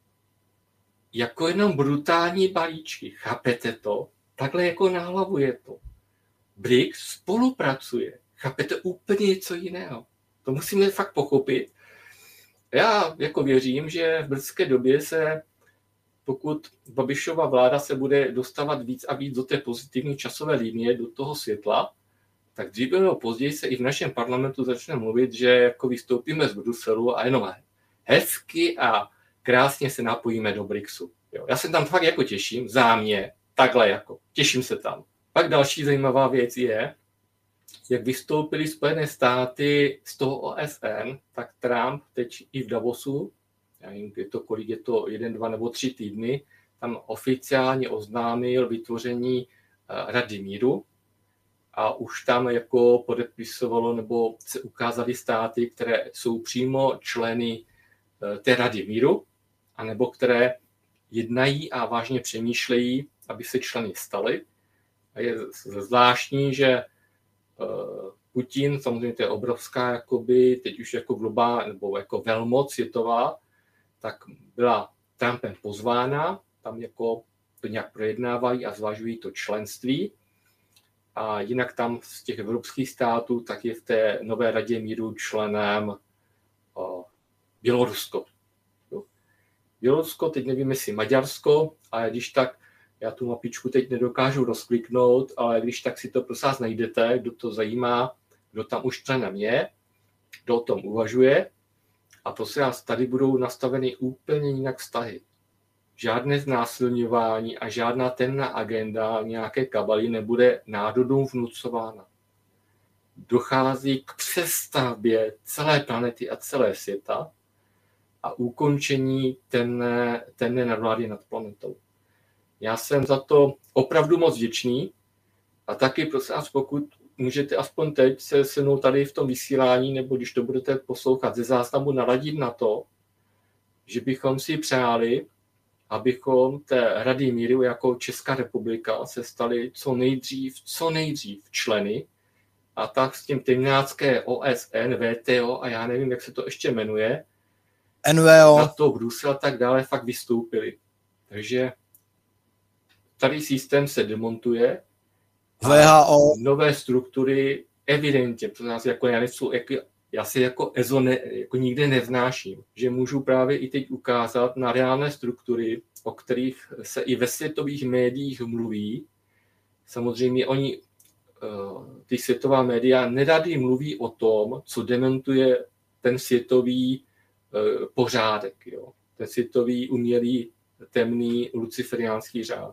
jako jenom brutální balíčky. Chápete to? Takhle jako na hlavu je to. BRICS spolupracuje. Chápete úplně něco jiného. To musíme fakt pochopit. Já jako věřím, že v brzké době se, pokud Babišova vláda se bude dostávat víc a víc do té pozitivní časové linie, do toho světla, tak dříve nebo později se i v našem parlamentu začne mluvit, že jako vystoupíme z Bruselu a jenom hezky a krásně se napojíme do BRICSu. Jo, já se tam fakt jako těším, zámě, takhle jako, těším se tam. Pak další zajímavá věc je, jak vystoupily Spojené státy z toho O S N, tak Trump teď i v Davosu, já nevím, je to, kolik je to, jeden, dva nebo tři týdny, tam oficiálně oznámil vytvoření Rady míru a už tam jako podepisovalo nebo se ukázaly státy, které jsou přímo členy té Rady míru, anebo které jednají a vážně přemýšlejí, aby se členy staly. A je zvláštní, že Putin, samozřejmě to je obrovská, jakoby, teď už jako globální, nebo jako velmoc světová, tak byla Trumpem pozvána, tam jako to nějak projednávají a zvažují to členství. A jinak tam z těch evropských států, tak je v té nové radě míru členem o, Bělorusko. Jo. Bělorusko, teď nevím, jestli Maďarsko, ale když tak, já tu mapičku teď nedokážu rozkliknout, ale když tak si to prosím vás najdete, kdo to zajímá, kdo tam už členem je, kdo o tom uvažuje. A prosím vás, tady budou nastaveny úplně jinak vztahy. Žádné znásilňování a žádná temná agenda nějaké kabaly nebude národům vnucována. Dochází k přestavbě celé planety a celé světa a ukončení temné, temné nadvlády nad planetou. Já jsem za to opravdu moc vděčný a taky prosím vás, pokud můžete aspoň teď se se mnou tady v tom vysílání, nebo když to budete poslouchat ze záznamu, naladit na to, že bychom si přáli, abychom té Rady míru jako Česká republika se stali co nejdřív, co nejdřív členy a tak s tím temnácké O S N, V T O a já nevím, jak se to ještě jmenuje, N V O, na to Brusel a tak dále fakt vystoupili. Takže tady systém se demontuje. V H O. Nové struktury evidentně, pro nás jako já, nejsou, jako, já si jako E Z O ne, jako nikde nevznáším, že můžu právě i teď ukázat na reálné struktury, o kterých se i ve světových médiích mluví. Samozřejmě oni, ty světová média, nerady mluví o tom, co dementuje ten světový pořádek, jo? Ten světový umělý temný luciferiánský řád.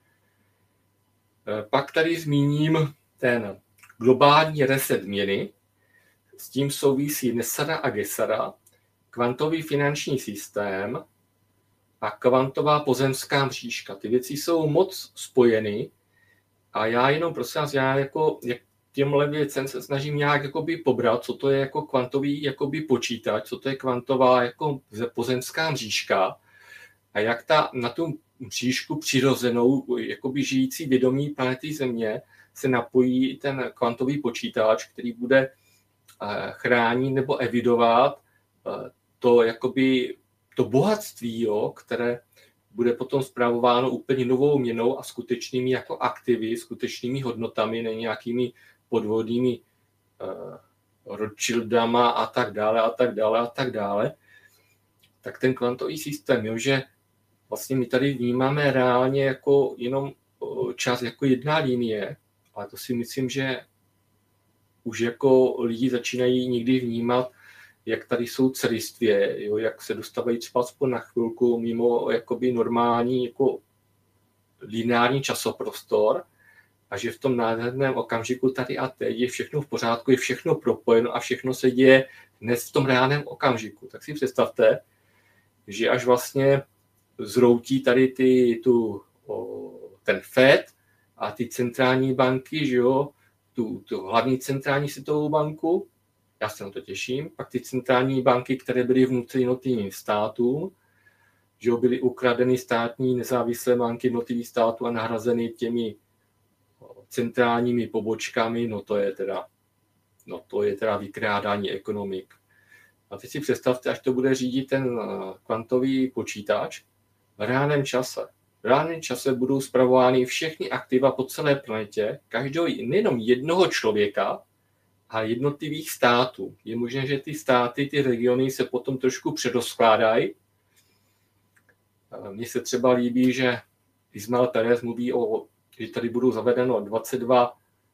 Pak tady zmíním ten globální reset měny, s tím souvisí Nesara a Gesara, kvantový finanční systém a kvantová pozemská mřížka. Ty věci jsou moc spojeny a já jenom prosím vás, já jako, jak těmhle věcem se snažím nějak jakoby pobrat, co to je jako kvantový jakoby počítač, co to je kvantová jako pozemská mřížka a jak ta na tu mřížku přirozenou, jakoby žijící vědomí planety Země se napojí ten kvantový počítač, který bude chránit nebo evidovat to, jakoby, to bohatství, jo, které bude potom spravováno úplně novou měnou a skutečnými jako aktivy, skutečnými hodnotami, ne nějakými podvodnými uh, Rothschildama a tak dále a tak dále a tak dále. Tak ten kvantový systém, jo, že vlastně my tady vnímáme reálně jako jenom čas jako jedna linie, ale to si myslím, že už jako lidi začínají někdy vnímat, jak tady jsou celistvě, jo, jak se dostávají třeba aspoň na chvilku mimo jakoby normální jako lineární časoprostor a že v tom nádherném okamžiku tady a teď je všechno v pořádku, je všechno propojeno a všechno se děje dnes v tom reálném okamžiku. Tak si představte, že až vlastně zroutí tady ty, tu, o, ten Fed a ty centrální banky, že jo, tu, tu hlavní centrální světovou banku, já se na to těším, pak ty centrální banky, které byly vnuceny jednotlivým státům, že jo, byly ukradeny státní nezávislé banky jednotlivých států a nahrazeny těmi centrálními pobočkami, no to je teda, no to je teda vykrádání ekonomik. A teď si představte, až to bude řídit ten kvantový počítač v reálném čase. V reálném čase budou spravovány všechny aktiva po celé planetě, každého, nejenom jednoho člověka, a jednotlivých států. Je možné, že ty státy, ty regiony se potom trošku předoskládají. Mně se třeba líbí, že Ismail Pérez mluví o, že tady budou zavedeno dvacet dva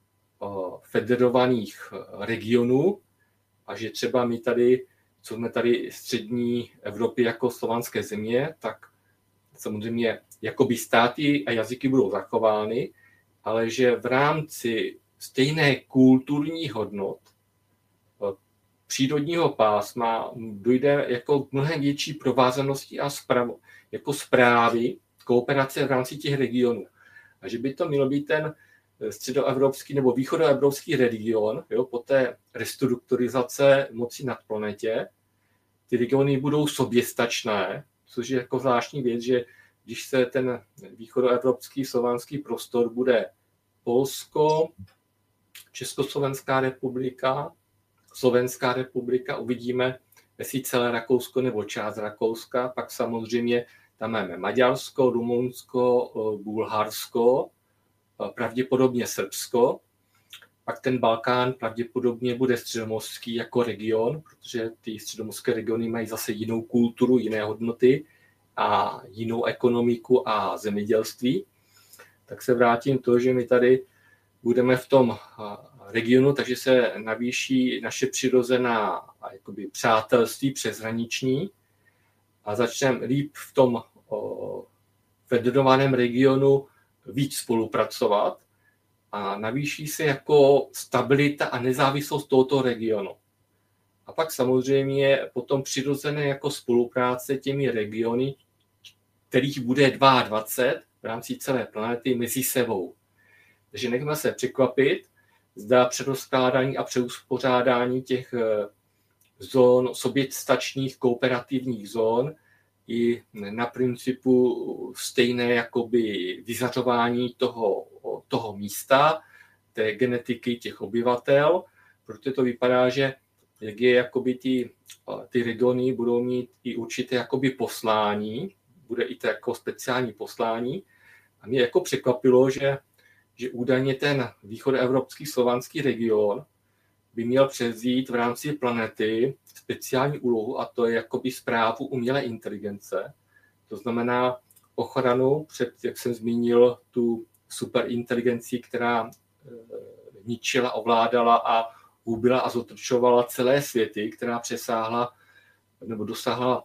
federovaných regionů a že třeba my tady, co jsme tady střední Evropy jako slovanské země, tak samozřejmě jakoby státy a jazyky budou zachovány, ale že v rámci stejné kulturní hodnot přírodního pásma dojde jako k mnohem větší provázanosti a zprávu, jako zprávy, kooperace v rámci těch regionů. A že by to mělo být ten středoevropský nebo východoevropský region, jo, po té restrukturizace moci nad planetě. Ty regiony budou soběstačné, což je jako zvláštní věc, že když se ten východoevropský slovanský prostor bude Polsko, Československá republika, Slovenská republika, uvidíme, jestli celé Rakousko nebo část Rakouska, pak samozřejmě tam máme Maďarsko, Rumunsko, Bulharsko, pravděpodobně Srbsko, pak ten Balkán pravděpodobně bude středomořský jako region, protože ty středomořské regiony mají zase jinou kulturu, jiné hodnoty a jinou ekonomiku a zemědělství. Tak se vrátím to, že my tady budeme v tom regionu, takže se navýší naše přirozená jakoby, přátelství přeshraniční a začneme líp v tom o, federovaném regionu víc spolupracovat a navýší se jako stabilita a nezávislost tohoto regionu. A pak samozřejmě potom přirozené jako spolupráce těmi regiony, kterých bude dvacet dva v rámci celé planety mezi sebou. Takže nechme se překvapit, zda přerozkládání a přeuspořádání těch zón, soběstačních kooperativních zón i na principu stejné jakoby vyzařování toho, toho místa, té genetiky těch obyvatel, protože to vypadá, že jak je jakoby ty, ty regiony budou mít i určité jakoby poslání, bude i to jako speciální poslání. A mě jako překvapilo, že že údajně ten východoevropský slovanský region by měl převzít v rámci planety speciální úlohu, a to je jakoby správu umělé inteligence. To znamená ochranu před, jak jsem zmínil, tu superinteligenci, která ničila, ovládala a hubila a zotročovala celé světy, která přesáhla nebo dosáhla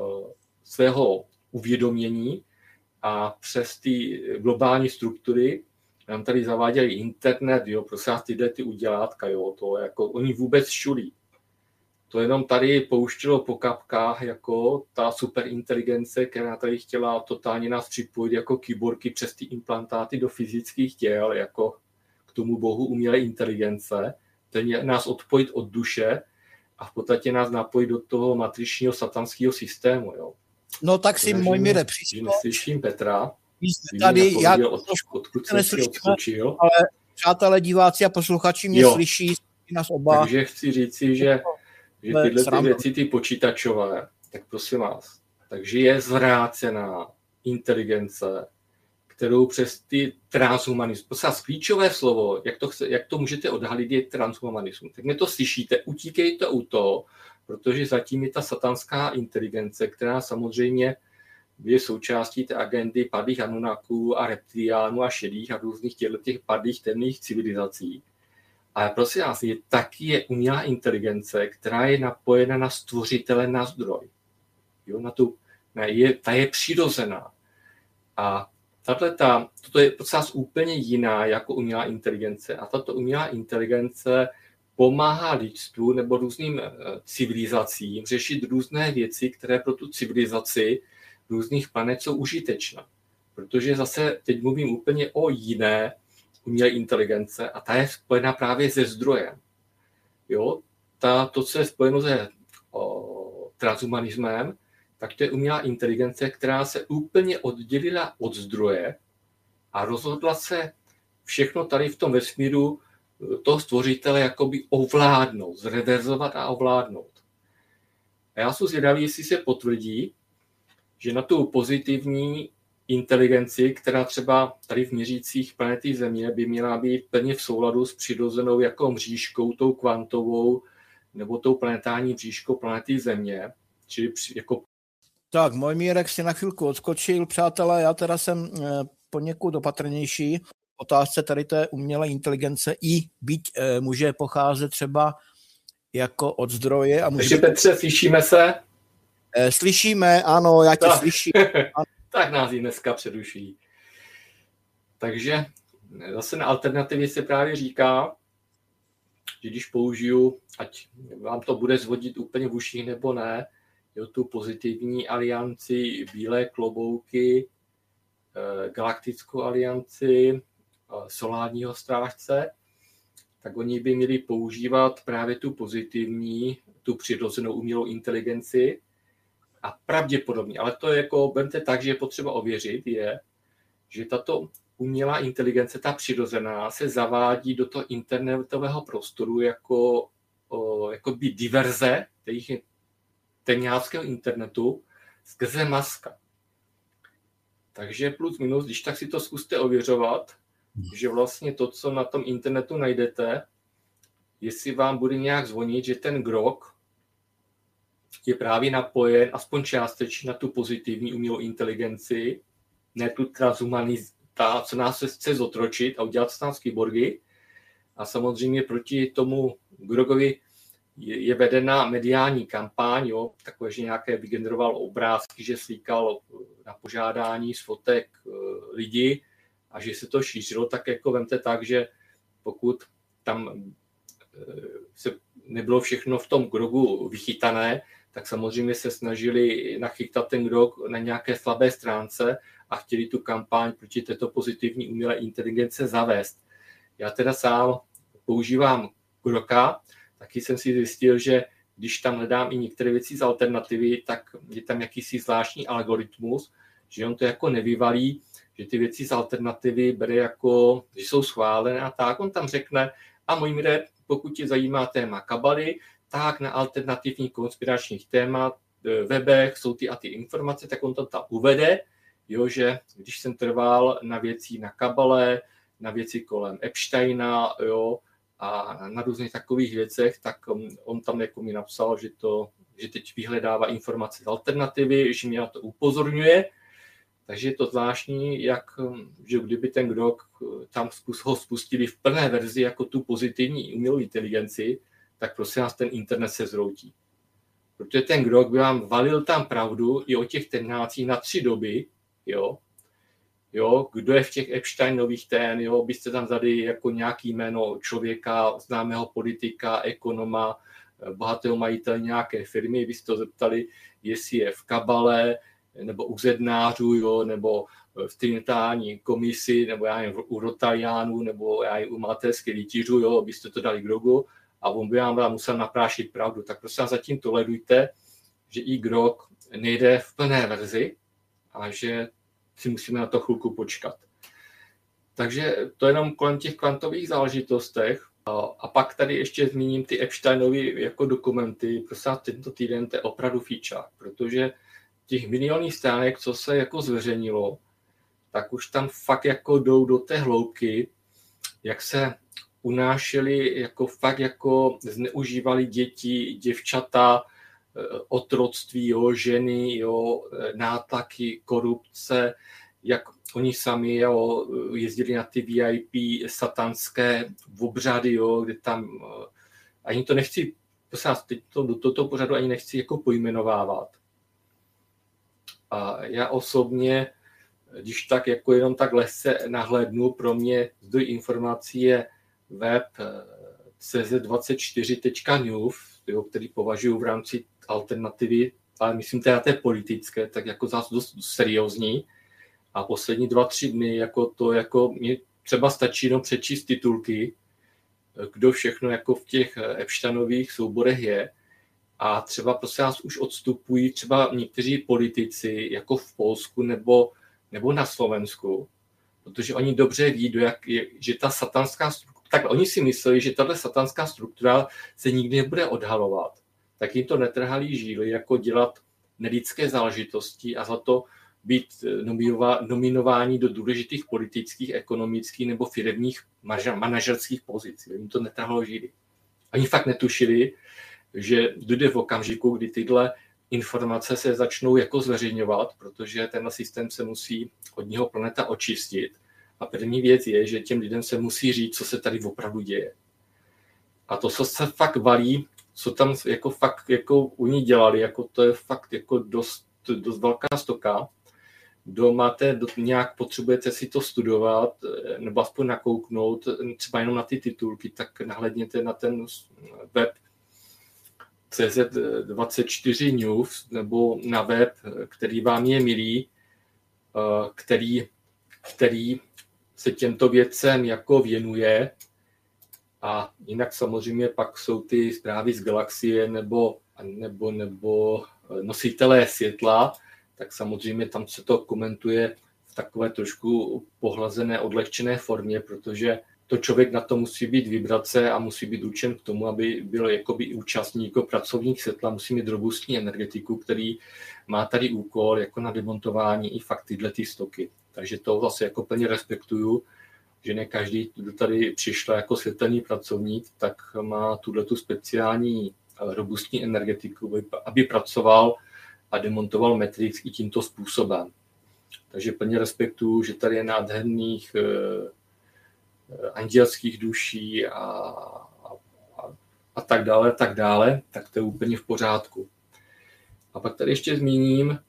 svého uvědomění a přes ty globální struktury nám tady zaváděli internet, jo, prosím vás, tyhle ty udělátka, jo, to jako, oni vůbec šulí. To jenom tady pouštilo po kapkách, jako ta superinteligence, která tady chtěla totálně nás připojit jako kyborky přes ty implantáty do fyzických těl, jako k k tomu bohu umělé inteligence, ten nás odpojit od duše a v podstatě nás napojit do toho matričního satanského systému. Jo. No tak si můj míre přišlo. Neslyším Petra. Tady, já od, odkud jsem si odskočil. Ale přátelé, diváci a posluchači mě jo. slyší, nás oba. Takže chci říci, že, že tyhle ty věci, ty počítačové, tak prosím vás, takže je zvrácená inteligence, kterou přes ty transhumanismus, prosím vás, klíčové slovo, jak to, chce, jak to můžete odhalit, je transhumanismus. Tak mě to slyšíte, utíkejte u toho, protože zatím je ta satanská inteligence, která samozřejmě je součástí té agendy padlých Anunnaků a reptiliánů a šedých a různých těch padlých temných civilizací. Ale prosím vás, je taky je umělá inteligence, která je napojena na stvořitele, na zdroj. Jo, na tu, na je, ta je přirozená. A tato, toto je prosím vás úplně jiná jako umělá inteligence. A tato umělá inteligence pomáhá lidstvu nebo různým civilizacím řešit různé věci, které pro tu civilizaci různých planet jsou užitečné. Protože zase teď mluvím úplně o jiné umělé inteligence a ta je spojena právě se zdrojem. Jo? Ta, to, co je spojeno se o, transhumanismem, tak to je umělá inteligence, která se úplně oddělila od zdroje a rozhodla se všechno tady v tom vesmíru toho stvořitele jakoby ovládnout, zreverzovat a ovládnout. A já jsem zvědavý, jestli se potvrdí, že na tu pozitivní inteligenci, která třeba tady v měřících planety Země by měla být plně v souladu s přirozenou jako mřížkou, tou kvantovou nebo tou planetární mřížkou planety Země. Čili jako... Tak, můj Mírek si na chvilku odskočil, přátelé, já teda jsem poněkud opatrnější. Otázce tady té umělé inteligence i byť e, může pocházet třeba jako od zdroje. A může... Takže Petře, slyšíme se? E, slyšíme, ano, já tě tak. slyším. Tak nás ji dneska předuší. Takže zase na alternativě se právě říká, že když použiju, ať vám to bude zvodit úplně v uších nebo ne, jo, tu pozitivní alianci, bílé klobouky, galaktickou alianci, solárního strážce, tak oni by měli používat právě tu pozitivní, tu přirozenou umělou inteligenci a pravděpodobně, ale to je jako, vemte tak, že je potřeba ověřit, je, že tato umělá inteligence, ta přirozená, se zavádí do toho internetového prostoru jako, jako by diverze těch temňáckého internetu skrze Muska. Takže plus minus, když tak si to zkuste ověřovat, že vlastně to, co na tom internetu najdete, jestli vám bude nějak zvonit, že ten grok je právě napojen aspoň částečně na tu pozitivní umělou inteligenci, ne tu transhumanismus, ta, co nás chce zotročit a udělat z nás kyborgy. A samozřejmě proti tomu grogovi je, je vedena mediální kampaň, jo, takové, že nějaké vygeneroval obrázky, že slíkal na požádání z fotek e, lidi a že se to šířilo, tak jako vemte tak, že pokud tam e, se nebylo všechno v tom grogu vychytané, tak samozřejmě se snažili nachytat ten grog na nějaké slabé stránce a chtěli tu kampaň proti této pozitivní umělé inteligence zavést. Já teda sám používám groka, taky jsem si zjistil, že když tam hledám i některé věci z alternativy, tak je tam jakýsi zvláštní algoritmus, že on to jako nevyvalí, že ty věci z alternativy bere jako, že jsou schválené a tak. On tam řekne, a můj mire, pokud tě zajímá téma kabaly, tak na alternativních konspiračních témat, webech jsou ty a ty informace, tak on to tam uvede, jo, že když jsem trval na věcí na kabale, na věci kolem Epsteina, jo, a na různých takových věcech, tak on tam jako mi napsal, že, to, že teď vyhledává informace z alternativy, že mě na to upozorňuje. Takže je to zvláštní, jak, že kdyby ten grok tam ho spustili v plné verzi jako tu pozitivní umělou inteligenci, tak prosím vás, ten internet se zroutí. Protože ten grok by vám valil tam pravdu i o těch temnácích na tři doby, jo, jo, kdo je v těch Epsteinových ten, jo, byste tam dali jako nějaký jméno člověka, známého politika, ekonoma, bohatého majitele nějaké firmy, byste to zeptali, jestli je v kabale, nebo u zednářů, jo, nebo v trinitární komisi, nebo já nevím, u Rotariánů, nebo já u maltéských rytířů, jo, abyste to dali k Grogu a on by vám musel naprášit pravdu. Tak prostě zatím tolerujte, že i Grog nejde v plné verzi a že si musíme na to chvilku počkat. Takže to jenom kolem těch kvantových záležitostech. A pak tady ještě zmíním ty Epsteinovy jako dokumenty. Prostě tento týden to je opravdu fíčák, protože těch milionů stránek, co se jako zveřejnilo, tak už tam fakt jako jdou do té hloubky, jak se unášeli, jako fakt jako zneužívali děti, děvčata, otroctví, jo, ženy, jo, nátlaky, korupce, jak oni sami, jo, jezdili na ty V I P satanské obřady, jo, kde tam, ani to nechci, teď to, do tohoto pořadu ani nechci jako pojmenovávat. A já osobně, když tak jako jenom tak lehce nahlédnu, pro mě zdroj informací je web C Z dvacet čtyři tečka news, jo, který považuji v rámci alternativy, ale myslím teda té politické, tak jako zase dost seriózní. A poslední dva, tři dny, jako to, jako mě třeba stačí jenom přečíst titulky, kdo všechno jako v těch Epsteinových souborech je. A třeba prostě nás už odstupují třeba někteří politici, jako v Polsku nebo, nebo na Slovensku, protože oni dobře ví, do jak, že ta satanská struktura, tak oni si mysleli, že tato satanská struktura se nikdy nebude odhalovat. Tak jim to netrhalí žíly, jako dělat nelidské záležitosti a za to být nominováni do důležitých politických, ekonomických nebo firemních manažerských pozic. Jim to netrhalo žíly. Oni fakt netušili, že dojde v okamžiku, kdy tyhle informace se začnou jako zveřejňovat, protože ten systém se musí od něho planeta očistit. A první věc je, že těm lidem se musí říct, co se tady opravdu děje. A to, co se fakt valí, co tam jako fakt jako u ní dělali, jako to je fakt jako dost, dost velká stoka. Kdo máte, nějak potřebujete si to studovat, nebo aspoň nakouknout, třeba jenom na ty titulky, tak nahlédněte na ten web C Z dvacet čtyři news, nebo na web, který vám je milý, který, který se těmto věcem jako věnuje. A jinak samozřejmě pak jsou ty zprávy z galaxie nebo, nebo, nebo nositelé světla, tak samozřejmě tam se to komentuje v takové trošku pohlazené, odlehčené formě, protože to člověk na to musí být vibrace a musí být učen k tomu, aby byl jakoby účastník, jako pracovník světla, musí mít robustní energetiku, který má tady úkol jako na demontování i fakt tyhle ty stoky. Takže to vlastně jako plně respektuju, že ne každý, kdo tady přišel jako světelný pracovník, tak má tuhletu speciální robustní energetiku, aby pracoval a demontoval Matrix i tímto způsobem. Takže plně respektuju, že tady je nádherných andělských duší a, a, a tak dále, tak dále, tak to je úplně v pořádku. A pak tady ještě zmíním uh,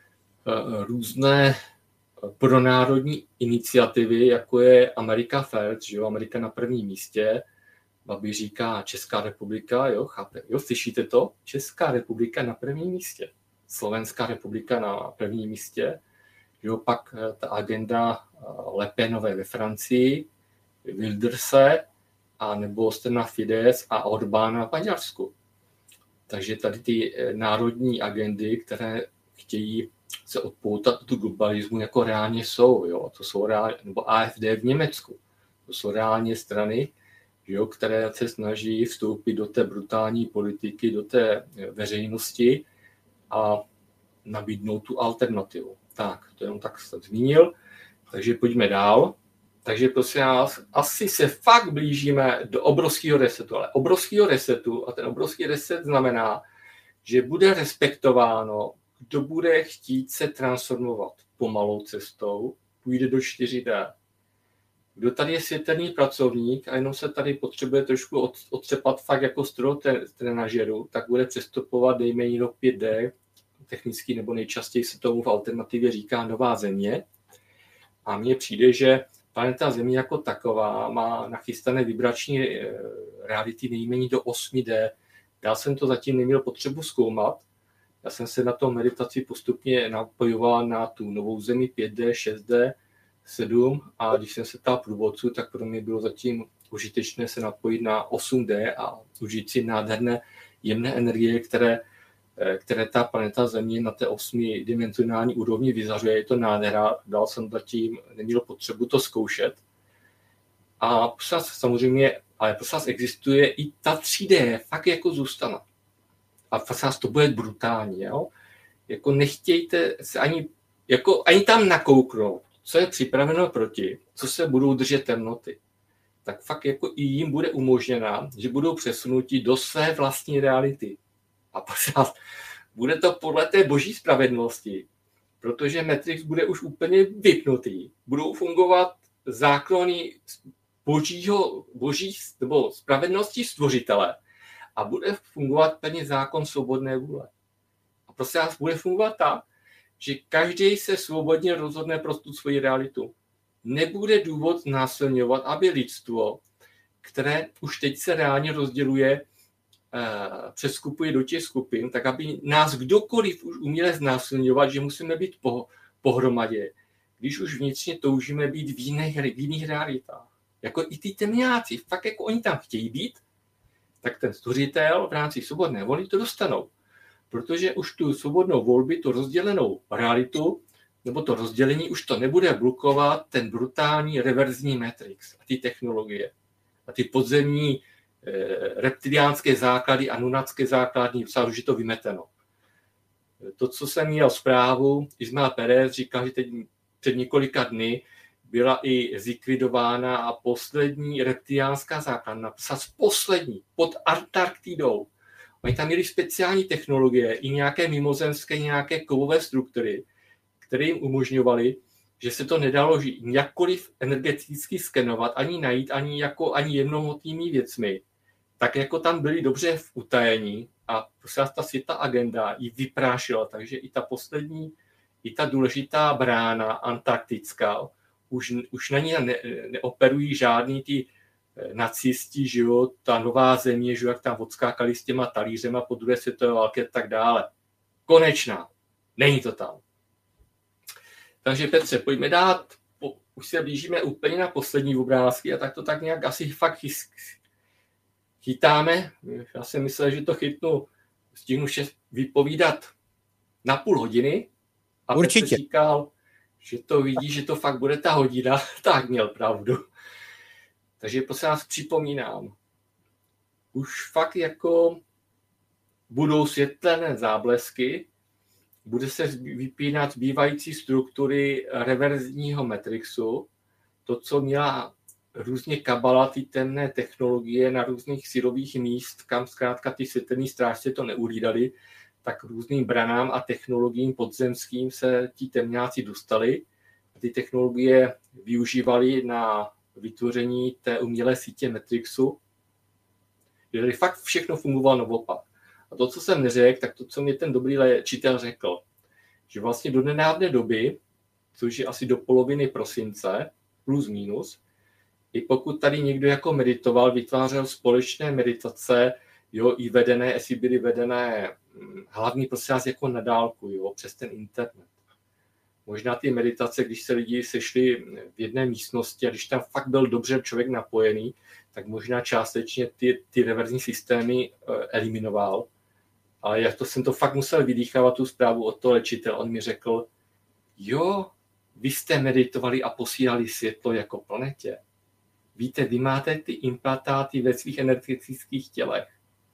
různé pronárodní iniciativy, jako je America First, že jo, Amerika na prvním místě, Babi říká Česká republika, jo, chápe, jo, slyšíte to? Česká republika na prvním místě, Slovenská republika na prvním místě, jo, pak ta agenda Le Penové ve Francii, Wilderse, a nebo strana Fidesz a Orbána v Maďarsku. Takže tady ty národní agendy, které chtějí se odpoutat od globalismu, jako reálně jsou, jo, to jsou reálně, nebo A F D v Německu. To jsou reálně strany, jo, které se snaží vstoupit do té brutální politiky, do té veřejnosti a nabídnout tu alternativu. Tak, to jenom tak jsem zmínil. Takže pojďme dál. Takže prosím vás, asi se fakt blížíme do obrovského resetu, ale obrovského resetu, a ten obrovský reset znamená, že bude respektováno, kdo bude chtít se transformovat pomalou cestou, půjde do čtyři dé. Kdo tady je světelný pracovník a jenom se tady potřebuje trošku otřepat fakt jako z toho trenažeru, tak bude přestupovat dejme do pět dé, technicky nebo nejčastěji se tomu v alternativě říká nová země. A mně přijde, že planeta Země jako taková má nachystané vibrační reality nejméně do osm dé. Já jsem to zatím neměl potřebu zkoumat, Já jsem se na to meditaci postupně napojoval na tu novou zemi pět dé, šest dé, sedm a když jsem se ptal průvodců, tak pro mě bylo zatím užitečné se napojit na osm dé a užít si nádherné jemné energie, které, které ta planeta Země na té osmidimenzionální úrovni vyzařuje. Je to nádhera, dál jsem zatím neměl potřebu to zkoušet. A samozřejmě, ale prostě existuje i ta tři dé, fakt jako zůstane. A prostě to bude brutální, jo? Jako nechtějte se ani, jako ani tam nakouknout, co je připraveno proti, co se budou držet temnoty. Tak fakt jako i jim bude umožněná, že budou přesunuti do své vlastní reality. A pořád bude to podle té boží spravedlnosti, protože Matrix bude už úplně vypnutý. Budou fungovat zákony božího, boží nebo spravedlnosti stvořitele a bude fungovat plně zákon svobodné vůle. A prostě bude fungovat tak, že každý se svobodně rozhodne pro tu svoji realitu. Nebude důvod násilňovat, aby lidstvo, které už teď se reálně rozděluje, přeskupuje do těch skupin, tak aby nás kdokoliv už uměl znásilňovat, že musíme být po, pohromadě, když už vnitřně toužíme být v jiných, v jiných realitách. Jako i ty temňáci, fakt jako oni tam chtějí být, tak ten stvořitel v rámci svobodné volby to dostanou. Protože už tu svobodnou volbu, tu rozdělenou realitu, nebo to rozdělení už to nebude blokovat ten brutální reverzní Matrix a ty technologie. A ty podzemní eh, reptiliánské základy a nunatské základy, už je to vymeteno. To, co jsem měl zprávu, Ismael Pérez říkal, že teď před několika dny byla i zlikvidována a poslední reptiliánská základna, poslední, pod Antarktidou. Oni tam měli speciální technologie i nějaké mimozemské, nějaké kovové struktury, které jim umožňovaly, že se to nedalo jakkoliv energeticky skenovat, ani najít, ani, jako, ani jemnohmotnými věcmi. Tak jako tam byli dobře v utajení a prostě ta světa agenda ji vyprášila, takže i ta poslední, i ta důležitá brána antarktická, už, už na ní ne, neoperují žádný ty nacisti, že jo, ta nová země, že jo, jak tam odskákali s těma talířema po druhé světové války a tak dále. Konečná. Není to tam. Takže Petře, pojďme dát, po, už se blížíme úplně na poslední obrázky a tak to tak nějak asi fakt chytáme. Já jsem myslel, že to chytnu, stihnu šest vypovídat na půl hodiny a určitě Petře říkal, že to vidí, že to fakt bude ta hodina, tak měl pravdu. Takže prosím vás připomínám, už fakt jako budou světelné záblesky, bude se vypínat zbývající struktury reverzního Matrixu, to, co měla různě kabala, ty temné technologie na různých silových míst, kam zkrátka ty světelní strážci to neulídali, tak různým branám a technologiím podzemským se ti temňáci dostali. Ty technologie využívali na vytvoření té umělé sítě Matrixu, kde fakt všechno fungovalo naopak. A to, co jsem neřekl, tak to, co mě ten dobrý léčitel řekl, že vlastně do nedávné doby, což je asi do poloviny prosince, plus minus, i pokud tady někdo jako meditoval, vytvářel společné meditace, jo, i vedené, jestli byly vedené hlavní prostě jako na dálku, jo, přes ten internet. Možná ty meditace, když se lidi sešli v jedné místnosti a když tam fakt byl dobře člověk napojený, tak možná částečně ty, ty reverzní systémy eliminoval. Ale já to jsem to fakt musel vydýchávat tu zprávu od toho léčitele. On mi řekl, jo, vy jste meditovali a posílali světlo jako planetě. Víte, vy máte ty implantáty ve svých energetických tělech.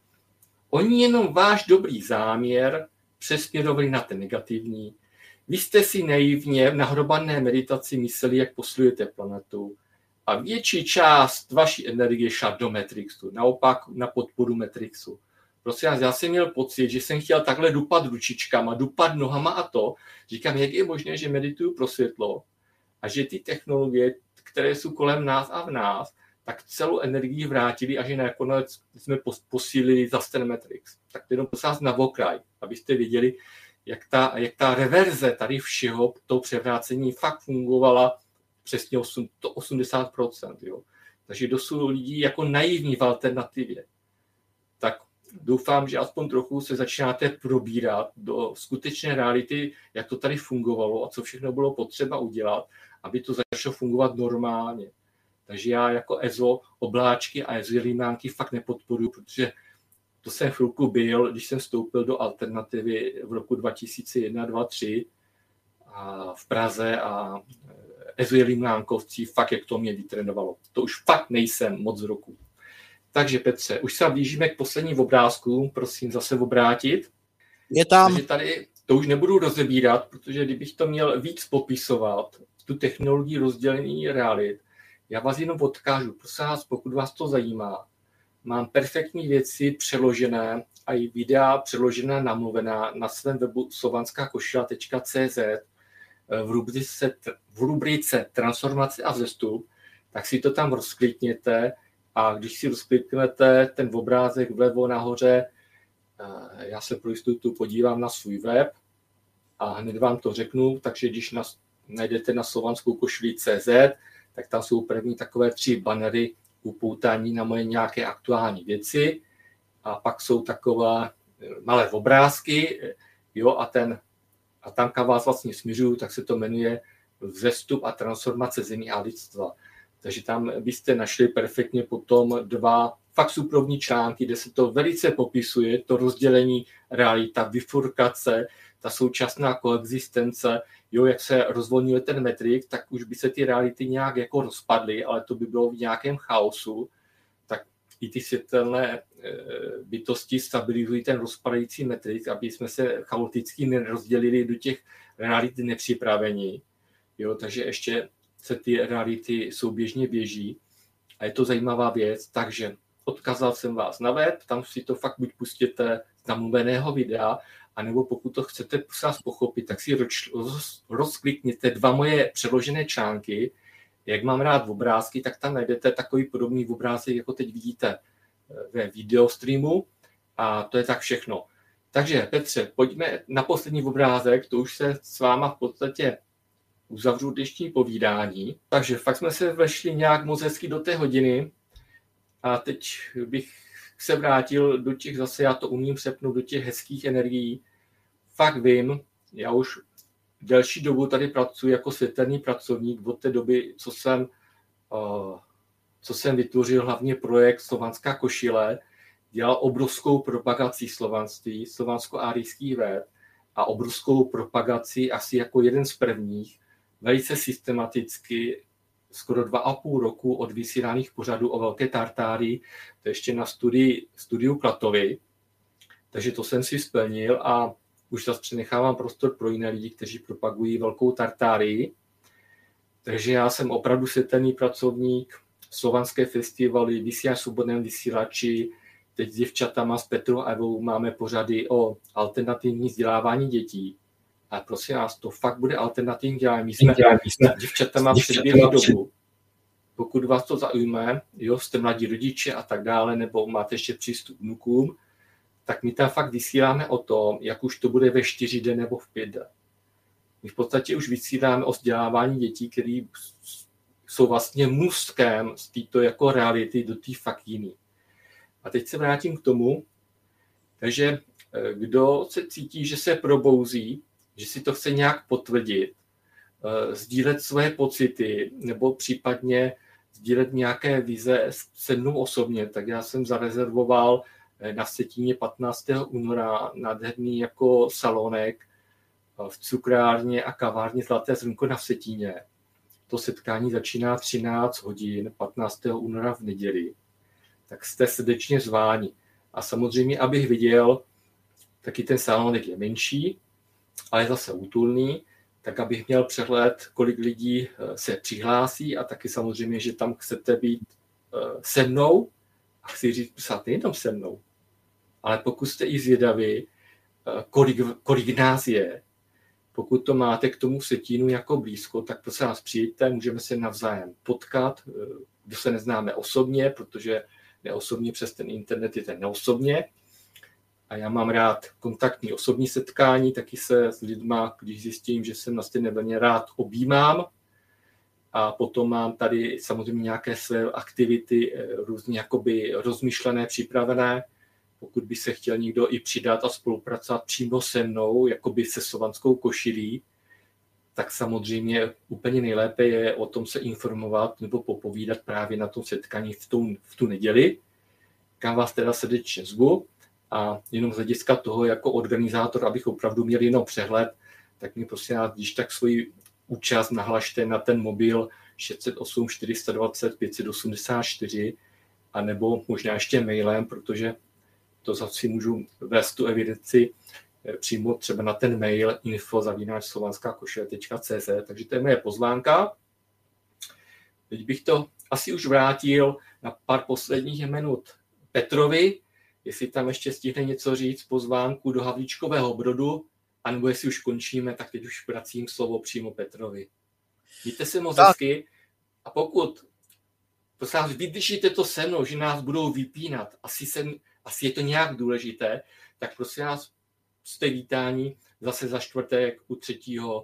Oni jenom váš dobrý záměr přesměrovali na ten negativní. Vy jste si naivně v nahrobané meditaci mysleli, jak posilujete planetu a větší část vaší energie šla do Matrixu, naopak na podporu Matrixu. Prosím vás, já jsem měl pocit, že jsem chtěl takhle dupat ručičkama, dupat nohama a to. Říkám, jak je možné, že medituju pro světlo a že ty technologie, které jsou kolem nás a v nás, tak celou energii vrátili a že nakonec jsme posílili zase ten Matrix. Tak to jenom prosím vás na okraj, abyste viděli, jak ta, jak ta reverze tady všeho, to převrácení fakt fungovala přesně osmdesát procent. Jo. Takže dosud lidí jako naivní v alternativě. Tak doufám, že aspoň trochu se začínáte probírat do skutečné reality, jak to tady fungovalo a co všechno bylo potřeba udělat, aby to začalo fungovat normálně. Takže já jako E Z O obláčky a E Z O límánky fakt nepodporuji, protože to jsem chvilku byl, když jsem vstoupil do alternativy v roku dva tisíce jedna, dva, tři a v Praze a E Z O límánkovci fakt jak to mě vytrénovalo. To už fakt nejsem moc roku. Takže Petře, už se blížíme k posledním obrázkům, prosím zase obrátit. Je tam. Takže tady to už nebudu rozebírat, protože kdybych to měl víc popisovat, tu technologii rozdělení realit, já vás jenom odkážu, prosím vás, pokud vás to zajímá. Mám perfektní věci přeložené a i videa přeložené, namluvená na svém webu slovanská košila tečka cé zet v rubrice, v rubrice Transformace a vzestup, tak si to tam rozklikněte a když si rozkliknete ten obrázek vlevo nahoře, já se pro jistotu podívám na svůj web a hned vám to řeknu, takže když nas, najdete na slovanskou košili tečka cé zet, tak tam jsou první takové tři banery upoutání na moje nějaké aktuální věci a pak jsou takové malé obrázky, jo, a, ten, a tam, kam vás vlastně směřuju, tak se to jmenuje Vzestup a transformace zemí a lidstva. Takže tam byste našli perfektně potom dva fakt suprovní články, kde se to velice popisuje, to rozdělení realita, bifurkace, ta současná koexistence, jo, jak se rozvolňuje ten metrik, tak už by se ty reality nějak jako rozpadly, ale to by bylo v nějakém chaosu, tak i ty světelné bytosti stabilizují ten rozpadající metrik, aby jsme se chaoticky nerozdělili do těch realit nepřipravení. Jo, takže ještě se ty reality souběžně běží a je to zajímavá věc, takže odkazal jsem vás na web, tam si to fakt buď pustěte z namluveného videa, anebo pokud to chcete vás pochopit, tak si roz, roz, rozklikněte dva moje přeložené články. Jak mám rád obrázky, tak tam najdete takový podobný obrázek, jako teď vidíte ve videostreamu a to je tak všechno. Takže Petře, pojďme na poslední obrázek, to už se s váma v podstatě uzavřu dnešní povídání. Takže fakt jsme se vešli nějak moc hezky do té hodiny a teď bych se vrátil do těch, zase já to umím přepnout do těch hezkých energií. Fakt vím, já už delší dobu tady pracuji jako světelný pracovník od té doby, co jsem, uh, co jsem vytvořil hlavně projekt Slovanská košile, dělal obrovskou propagaci slovanství, slovansko-árijských véd a obrovskou propagaci asi jako jeden z prvních, velice systematicky, skoro dva a půl roku od vysílaných pořadů o Velké Tartárii, to ještě na studii, studiu Klatovy. Takže to jsem si splnil a už zase přenechávám prostor pro jiné lidi, kteří propagují Velkou Tartárii. Takže já jsem opravdu světelný pracovník, slovanské festivaly, vysílač v svobodném vysílači, teď s děvčatama, s Petrou a Evou máme pořady o alternativní vzdělávání dětí. A prosím vás, to fakt bude alternativní vzdělávání. My jsme, jsme děvčatama předběhli dobu. Pokud vás to zaujme, jo, jste mladí rodiče a tak dále, nebo máte ještě přístup k vnukům, tak my tam fakt vysíláme o tom, jak už to bude ve čtyři dny nebo v pět dny. My v podstatě už vysíláme o vzdělávání dětí, které jsou vlastně můstkem z této jako reality do té fakt jiný. A teď se vrátím k tomu, takže kdo se cítí, že se probouzí, že si to chce nějak potvrdit, sdílet své pocity nebo případně sdílet nějaké vize se mnou osobně, tak já jsem zarezervoval na Vsetíně patnáctého února nádherný jako salonek v cukrárně a kavárně Zlaté zrnko na Vsetíně. To setkání začíná třináct hodin patnáctého února v neděli. Tak jste srdečně zváni. A samozřejmě, abych viděl, taky ten salonek je menší, ale zase útulný, tak abych měl přehled, kolik lidí se přihlásí a taky samozřejmě, že tam chcete být se mnou a chci říct, psát nejenom se mnou, ale pokud jste i zvědaví, kolik, kolik nás je, pokud to máte k tomu Vsetínu jako blízko, tak prosím vás přijďte, můžeme se navzájem potkat, kdo se neznáme osobně, protože neosobně přes ten internet je ten neosobně. A já mám rád kontaktní osobní setkání, taky se s lidma, když zjistím, že jsem na stejné vlně, rád objímám. A potom mám tady samozřejmě nějaké své aktivity, různě jakoby rozmyšlené, připravené. pokud by se chtěl někdo i přidat a spolupracovat přímo se mnou, jakoby se Sovanskou košilí, tak samozřejmě úplně nejlépe je o tom se informovat nebo popovídat právě na tom setkání v, tom, v tu neděli, kam vás teda srdečně zvu. A jenom z hlediska toho jako organizátor, abych opravdu měl jenom přehled, tak mi prosím vás, když tak svoji účast nahlašte na ten mobil šest set osm čtyři sta dvacet pět set osmdesát čtyři a nebo možná ještě mailem, protože to zase můžu vést tu evidenci přímo třeba na ten mail info zavináč slovanská košile tečka cé zet, takže to je moje pozvánka. Teď bych to asi už vrátil na pár posledních minut Petrovi, jestli tam ještě stihne něco říct, pozvánku do Havlíčkového Brodu, anebo jestli už končíme, tak teď už vracím slovo přímo Petrovi. Mějte se moc hezky a pokud prosím vás, vydržíte to se mnou, že nás budou vypínat, asi, se, asi je to nějak důležité, tak prosím vás, jste vítáni zase za čtvrtek u třetího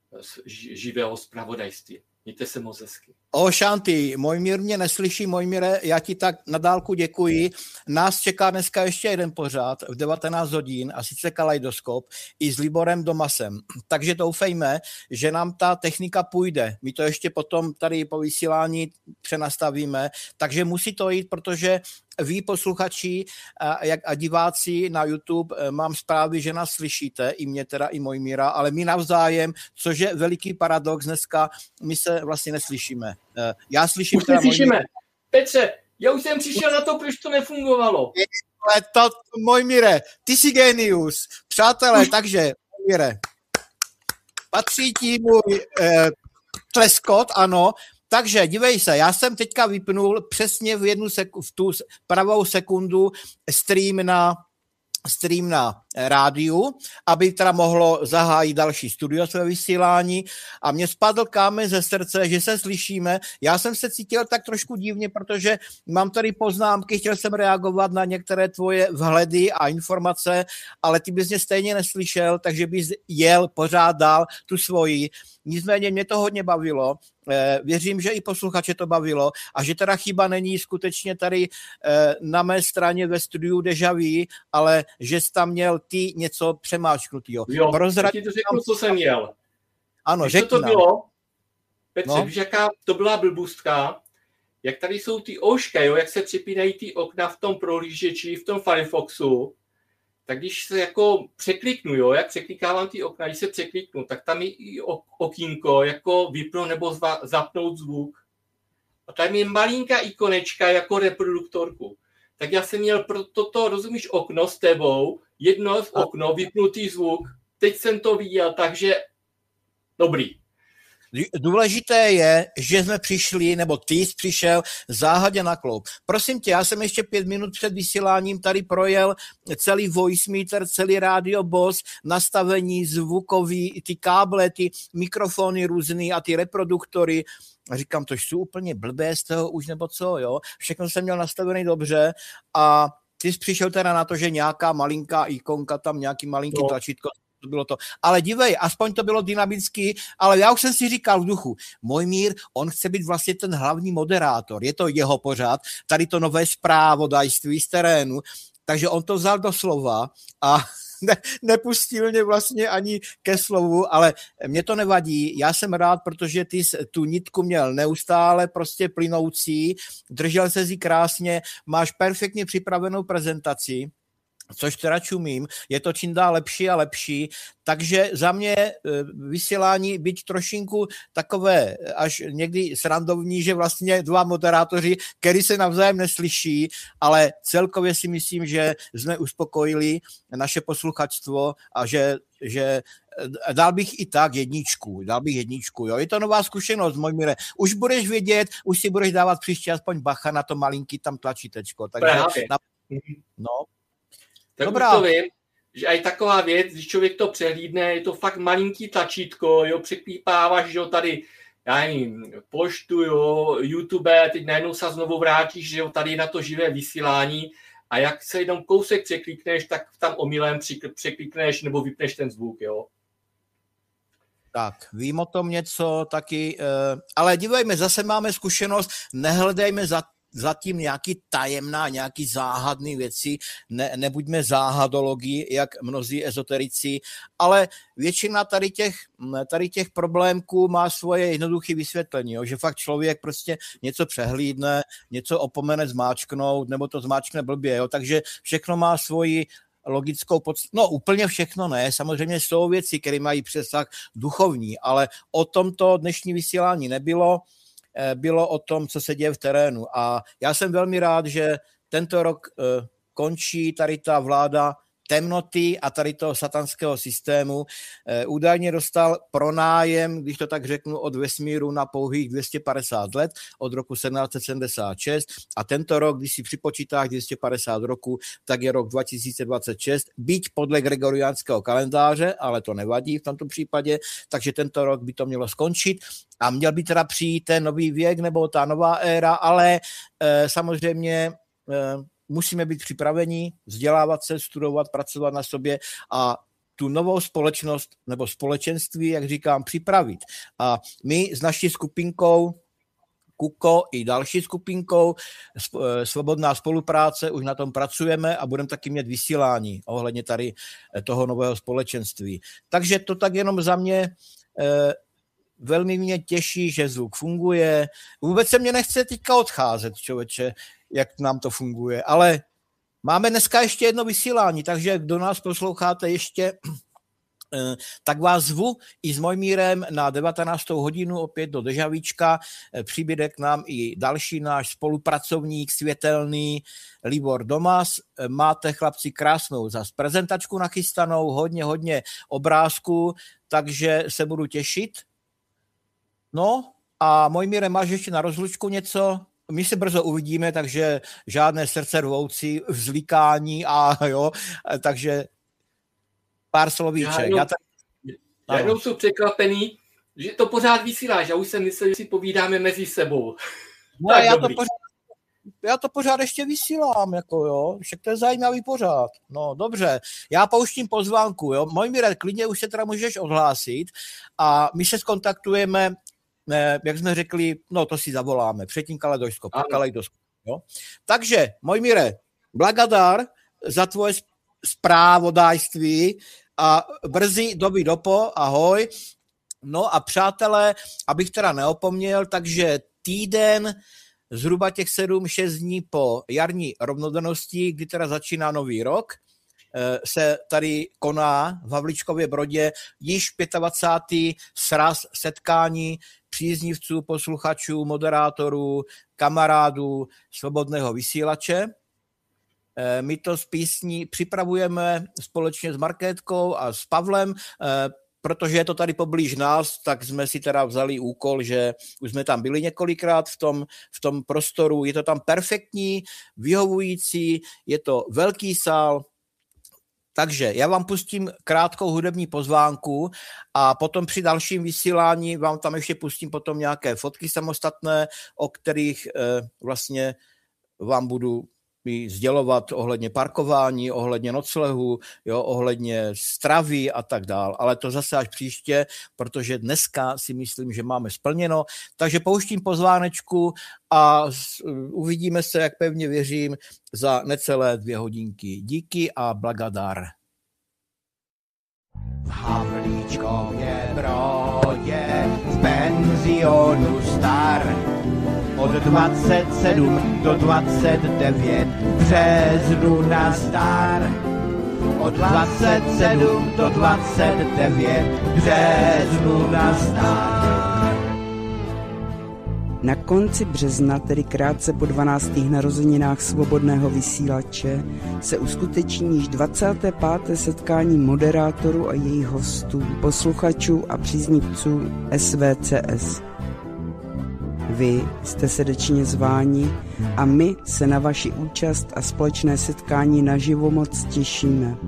živého zpravodajství. Mějte se moc hezky. O, Šanty, Mojmír mě neslyší, Mojmíre, já ti tak na dálku děkuji. Nás čeká dneska ještě jeden pořád v devatenáct hodin, a sice Kaleidoskop, i s Liborem Domasem. Takže doufejme, že nám ta technika půjde. My to ještě potom tady po vysílání přenastavíme, takže musí to jít, protože vy posluchači a, jak, a diváci na YouTube, mám zprávy, že nás slyšíte, i mě teda, i Mojmíra, ale my navzájem, což je veliký paradox dneska, my se vlastně neslyšíme. Já slyším... Už neslyšíme. Petře, já už jsem přišel na to, proč to nefungovalo. Ale to, Mojmíre, ty jsi genius. Přátelé, už... takže, Mojmíre, patří ti můj eh, tleskot, ano. Takže dívej se, já jsem teďka vypnul přesně v jednu seku, v tu pravou sekundu stream na stream na rádiu, aby teda mohlo zahájit další studio své vysílání a mě spadl kámen ze srdce, že se slyšíme. Já jsem se cítil tak trošku divně, protože mám tady poznámky, chtěl jsem reagovat na některé tvoje vhledy a informace, ale ty bys mě stejně neslyšel, takže bys jel pořád dál tu svoji. Nicméně mě to hodně bavilo, věřím, že i posluchače to bavilo a že teda chyba není skutečně tady na mé straně ve studiu Deja Vu, ale že jsi tam měl ty něco přemáčknutýho. Jo, Prozrad... ti to řeknu, co jsem měl. Ano, řekni to nám. bylo, Petře, no? víš, jaká to byla blbůstka, jak tady jsou ty ouška, jo, jak se připínají ty okna v tom prohlížeči, v tom Firefoxu, tak když se jako překliknu, jo, jak překlikávám ty okna, když se překliknu, tak tam je i okýnko, jako vypnout nebo zva, zapnout zvuk. A tam je malinká ikonečka jako reproduktorku. Tak já jsem měl pro toto, rozumíš, okno s tebou, jedno okno, vypnutý zvuk, teď jsem to viděl, takže dobrý. Důležité je, že jsme přišli, nebo ty jsi přišel záhadně na kloup. Prosím tě, já jsem ještě pět minut před vysíláním tady projel celý voice meter, celý radio boss, nastavení zvukový, ty káble, ty mikrofony různý a ty reproduktory. A říkám, to jsou úplně blbé z toho už, nebo co, jo. Všechno jsem měl nastavený dobře a ty jsi přišel teda na to, že nějaká malinká ikonka, tam nějaký malinký no. tlačítko, to bylo to. Ale dívej, aspoň to bylo dynamický, ale já už jsem si říkal v duchu, Mojmír, on chce být vlastně ten hlavní moderátor, je to jeho pořád, tady to nové zpravodajství z terénu, takže on to vzal do slova a ne, nepustil mě vlastně ani ke slovu, ale mě to nevadí, já jsem rád, protože ty tu nitku měl neustále prostě plynoucí, držel se jí krásně, máš perfektně připravenou prezentaci, což teda čumím, je to čím dál lepší a lepší, takže za mě vysílání být trošinku takové až někdy srandovní, že vlastně dva moderátoři, který se navzájem neslyší, ale celkově si myslím, že jsme uspokojili naše posluchačstvo a že, že dal bych i tak jedničku, dal bych jedničku, jo, je to nová zkušenost, Mojmíre, už budeš vědět, už si budeš dávat příště aspoň bacha na to malinký tam tlačítečko, takže na... no, tak už to vím, že aj taková věc, když člověk to přehlídne, je to fakt malinký tlačítko, jo, překlípáváš, jo, tady, já nevím, poštu, jo, YouTube, teď najednou se znovu vrátíš, že jo, tady na to živé vysílání a jak se jenom kousek překlikneš, tak tam omylem překlikneš nebo vypneš ten zvuk, jo. Tak, vím o tom něco taky, ale dívejme, zase máme zkušenost, nehledejme za zatím nějaký tajemná, nějaký záhadný věci, ne, nebuďme záhadologi, jak mnozí ezoterici, ale většina tady těch, tady těch problémků má svoje jednoduché vysvětlení, jo, že fakt člověk prostě něco přehlídne, něco opomene zmáčknout, nebo to zmáčkne blbě, jo, takže všechno má svoji logickou podstatu. No úplně všechno ne, samozřejmě jsou věci, které mají přesah duchovní, ale o tomto dnešní vysílání nebylo, bylo o tom, co se děje v terénu. A já jsem velmi rád, že tento rok končí tady ta vláda temnoty a tady toho satanského systému. Údajně dostal pronájem, když to tak řeknu, od vesmíru na pouhých dvě stě padesát let, od roku sedmnáct set sedmdesát šest, a tento rok, když si připočítáš dvě stě padesát roku, tak je rok dva tisíce dvacet šest, byť podle gregoriánského kalendáře, ale to nevadí v tomto případě, takže tento rok by to mělo skončit a měl by teda přijít ten nový věk nebo ta nová éra, ale e, samozřejmě e, musíme být připraveni, vzdělávat se, studovat, pracovat na sobě a tu novou společnost nebo společenství, jak říkám, připravit. A my s naší skupinkou Kuko i další skupinkou Svobodná spolupráce už na tom pracujeme a budeme taky mít vysílání ohledně tady toho nového společenství. Takže to tak jenom za mě. Velmi mě těší, že zvuk funguje. Vůbec se mě nechce teďka odcházet, člověče, jak nám to funguje, ale máme dneska ještě jedno vysílání, takže kdo nás posloucháte ještě, tak vás zvu i s Mojmírem na devatenáctou hodinu opět do Dežavíčka. Přibude k nám i další náš spolupracovník světelný Libor Domas. Máte, chlapci, krásnou zas prezentačku nachystanou, hodně, hodně obrázků, takže se budu těšit. No a Mojmíre, máš ještě na rozlučku něco? My se brzo uvidíme, takže žádné srdce rvoucí, vzlikání a jo, takže pár slovíček. Já jenom, já tady... já jenom jsou překvapený, že to pořád vysíláš. Já už jsem myslel, že si povídáme mezi sebou. No tak já to, pořád, já to pořád ještě vysílám, jako jo, však to je zajímavý pořád. No dobře, já pouštím pozvánku, jo. Mojmíre, klidně už se teda můžeš odhlásit a my se skontaktujeme, jak jsme řekli, no to si zavoláme, předtím kaleidoskop, kaleidoskop, jo. Takže, Mojmíre, blagadar za tvoje zprávodajství a brzy doby dopo, ahoj. No a přátelé, abych teda neopomněl, takže týden, zhruba těch sedm šest dní po jarní rovnodennosti, kdy teda začíná nový rok, se tady koná v Havlíčkově Brodě již dvacátý pátý sraz setkání příznivců, posluchačů, moderátorů, kamarádů Svobodného vysílače. My to z písní připravujeme společně s Markétkou a s Pavlem, protože je to tady poblíž nás, tak jsme si teda vzali úkol, že už jsme tam byli několikrát v tom, v tom prostoru. Je to tam perfektní, vyhovující, je to velký sál. Takže já vám pustím krátkou hudební pozvánku a potom při dalším vysílání vám tam ještě pustím potom nějaké fotky samostatné, o kterých eh, vlastně vám budu sdělovat ohledně parkování, ohledně noclehu, jo, ohledně stravy a tak dál. Ale to zase až příště, protože dneska si myslím, že máme splněno. Takže pouštím pozvánečku a uvidíme se, jak pevně věřím, za necelé dvě hodinky. Díky a blagadar. V Havlíčkově Brodě v penzionu star od dvacet sedm do dvacet devět březnu nazdar. Od dvacet sedm do dvacet devět březnu nazdar. Na konci března, tedy krátce po dvanáctých narozeninách Svobodného vysílače, se uskuteční již dvacáté páté setkání moderátorů a jejich hostů, posluchačů a příznivců S V C S. Vy jste srdečně zváni a my se na vaši účast a společné setkání naživo moc těšíme.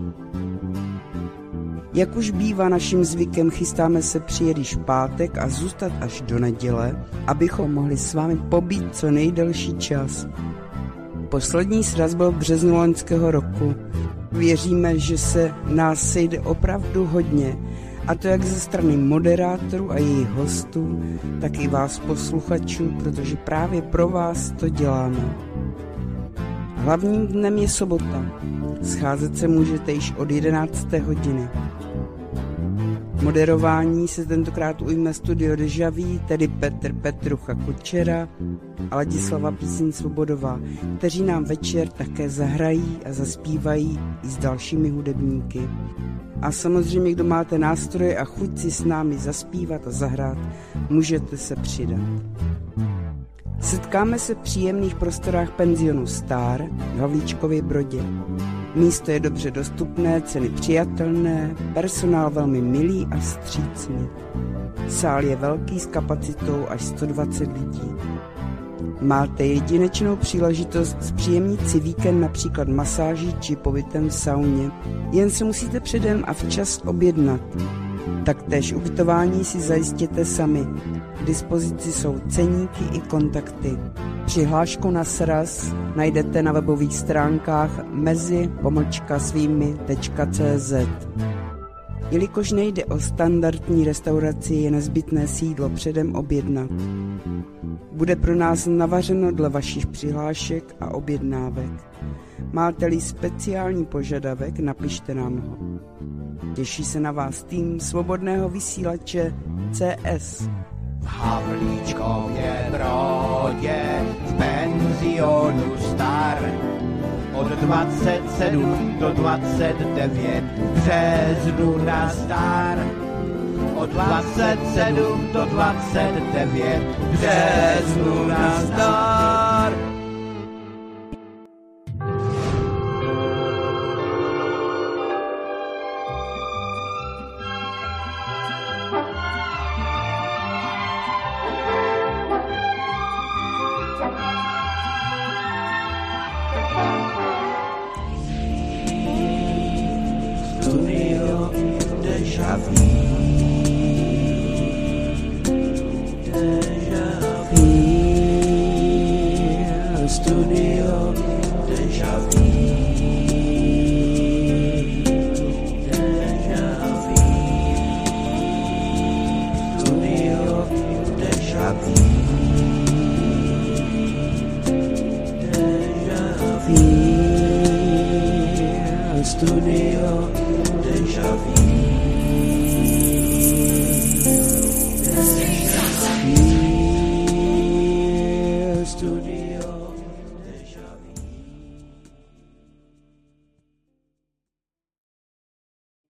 Jak už bývá naším zvykem, chystáme se přijet již v pátek a zůstat až do neděle, abychom mohli s vámi pobít co nejdelší čas. Poslední sraz byl v březnu loňského roku. Věříme, že se nás sejde opravdu hodně, a to jak ze strany moderátorů a jejich hostů, tak i vás posluchačů, protože právě pro vás to děláme. Hlavním dnem je sobota. Scházet se můžete již od jedenácté hodiny. Moderování se tentokrát ujme Studio Deja Vu, tedy Petr Petrucha Kučera a Ladislava Píseň Svobodová, kteří nám večer také zahrají a zaspívají i s dalšími hudebníky. A samozřejmě, kdo máte nástroje a chuť si s námi zaspívat a zahrát, můžete se přidat. Setkáme se v příjemných prostorách penzionu Star v Havlíčkově Brodě. Místo je dobře dostupné, ceny přijatelné, personál velmi milý a vstřícný. Sál je velký s kapacitou až sto dvacet lidí. Máte jedinečnou příležitost zpříjemnit si víkend například masáží či pobytem v sauně, jen se musíte předem a včas objednat. Taktéž ubytování si zajistěte sami. K dispozici jsou ceníky i kontakty. Přihlášku na sraz najdete na webových stránkách mezi pomlčka svými tečka cé zet. Jelikož nejde o standardní restauraci, je nezbytné si jídlo předem objednat. Bude pro nás navařeno dle vašich přihlášek a objednávek. Máte-li speciální požadavek, napište nám ho. Těší se na vás tým Svobodného vysílače C S. V Havlíčkově Brodě v penzionu Star od dvacet sedm do dvacet devět v březnu na Star. Od dvacet sedm do dvacet devět v březnu na Star. Studio Deja Vu. Deja Vu. Studio Deja Vu. Deja Vu. Studio Deja Vu. Deja Vu. Studio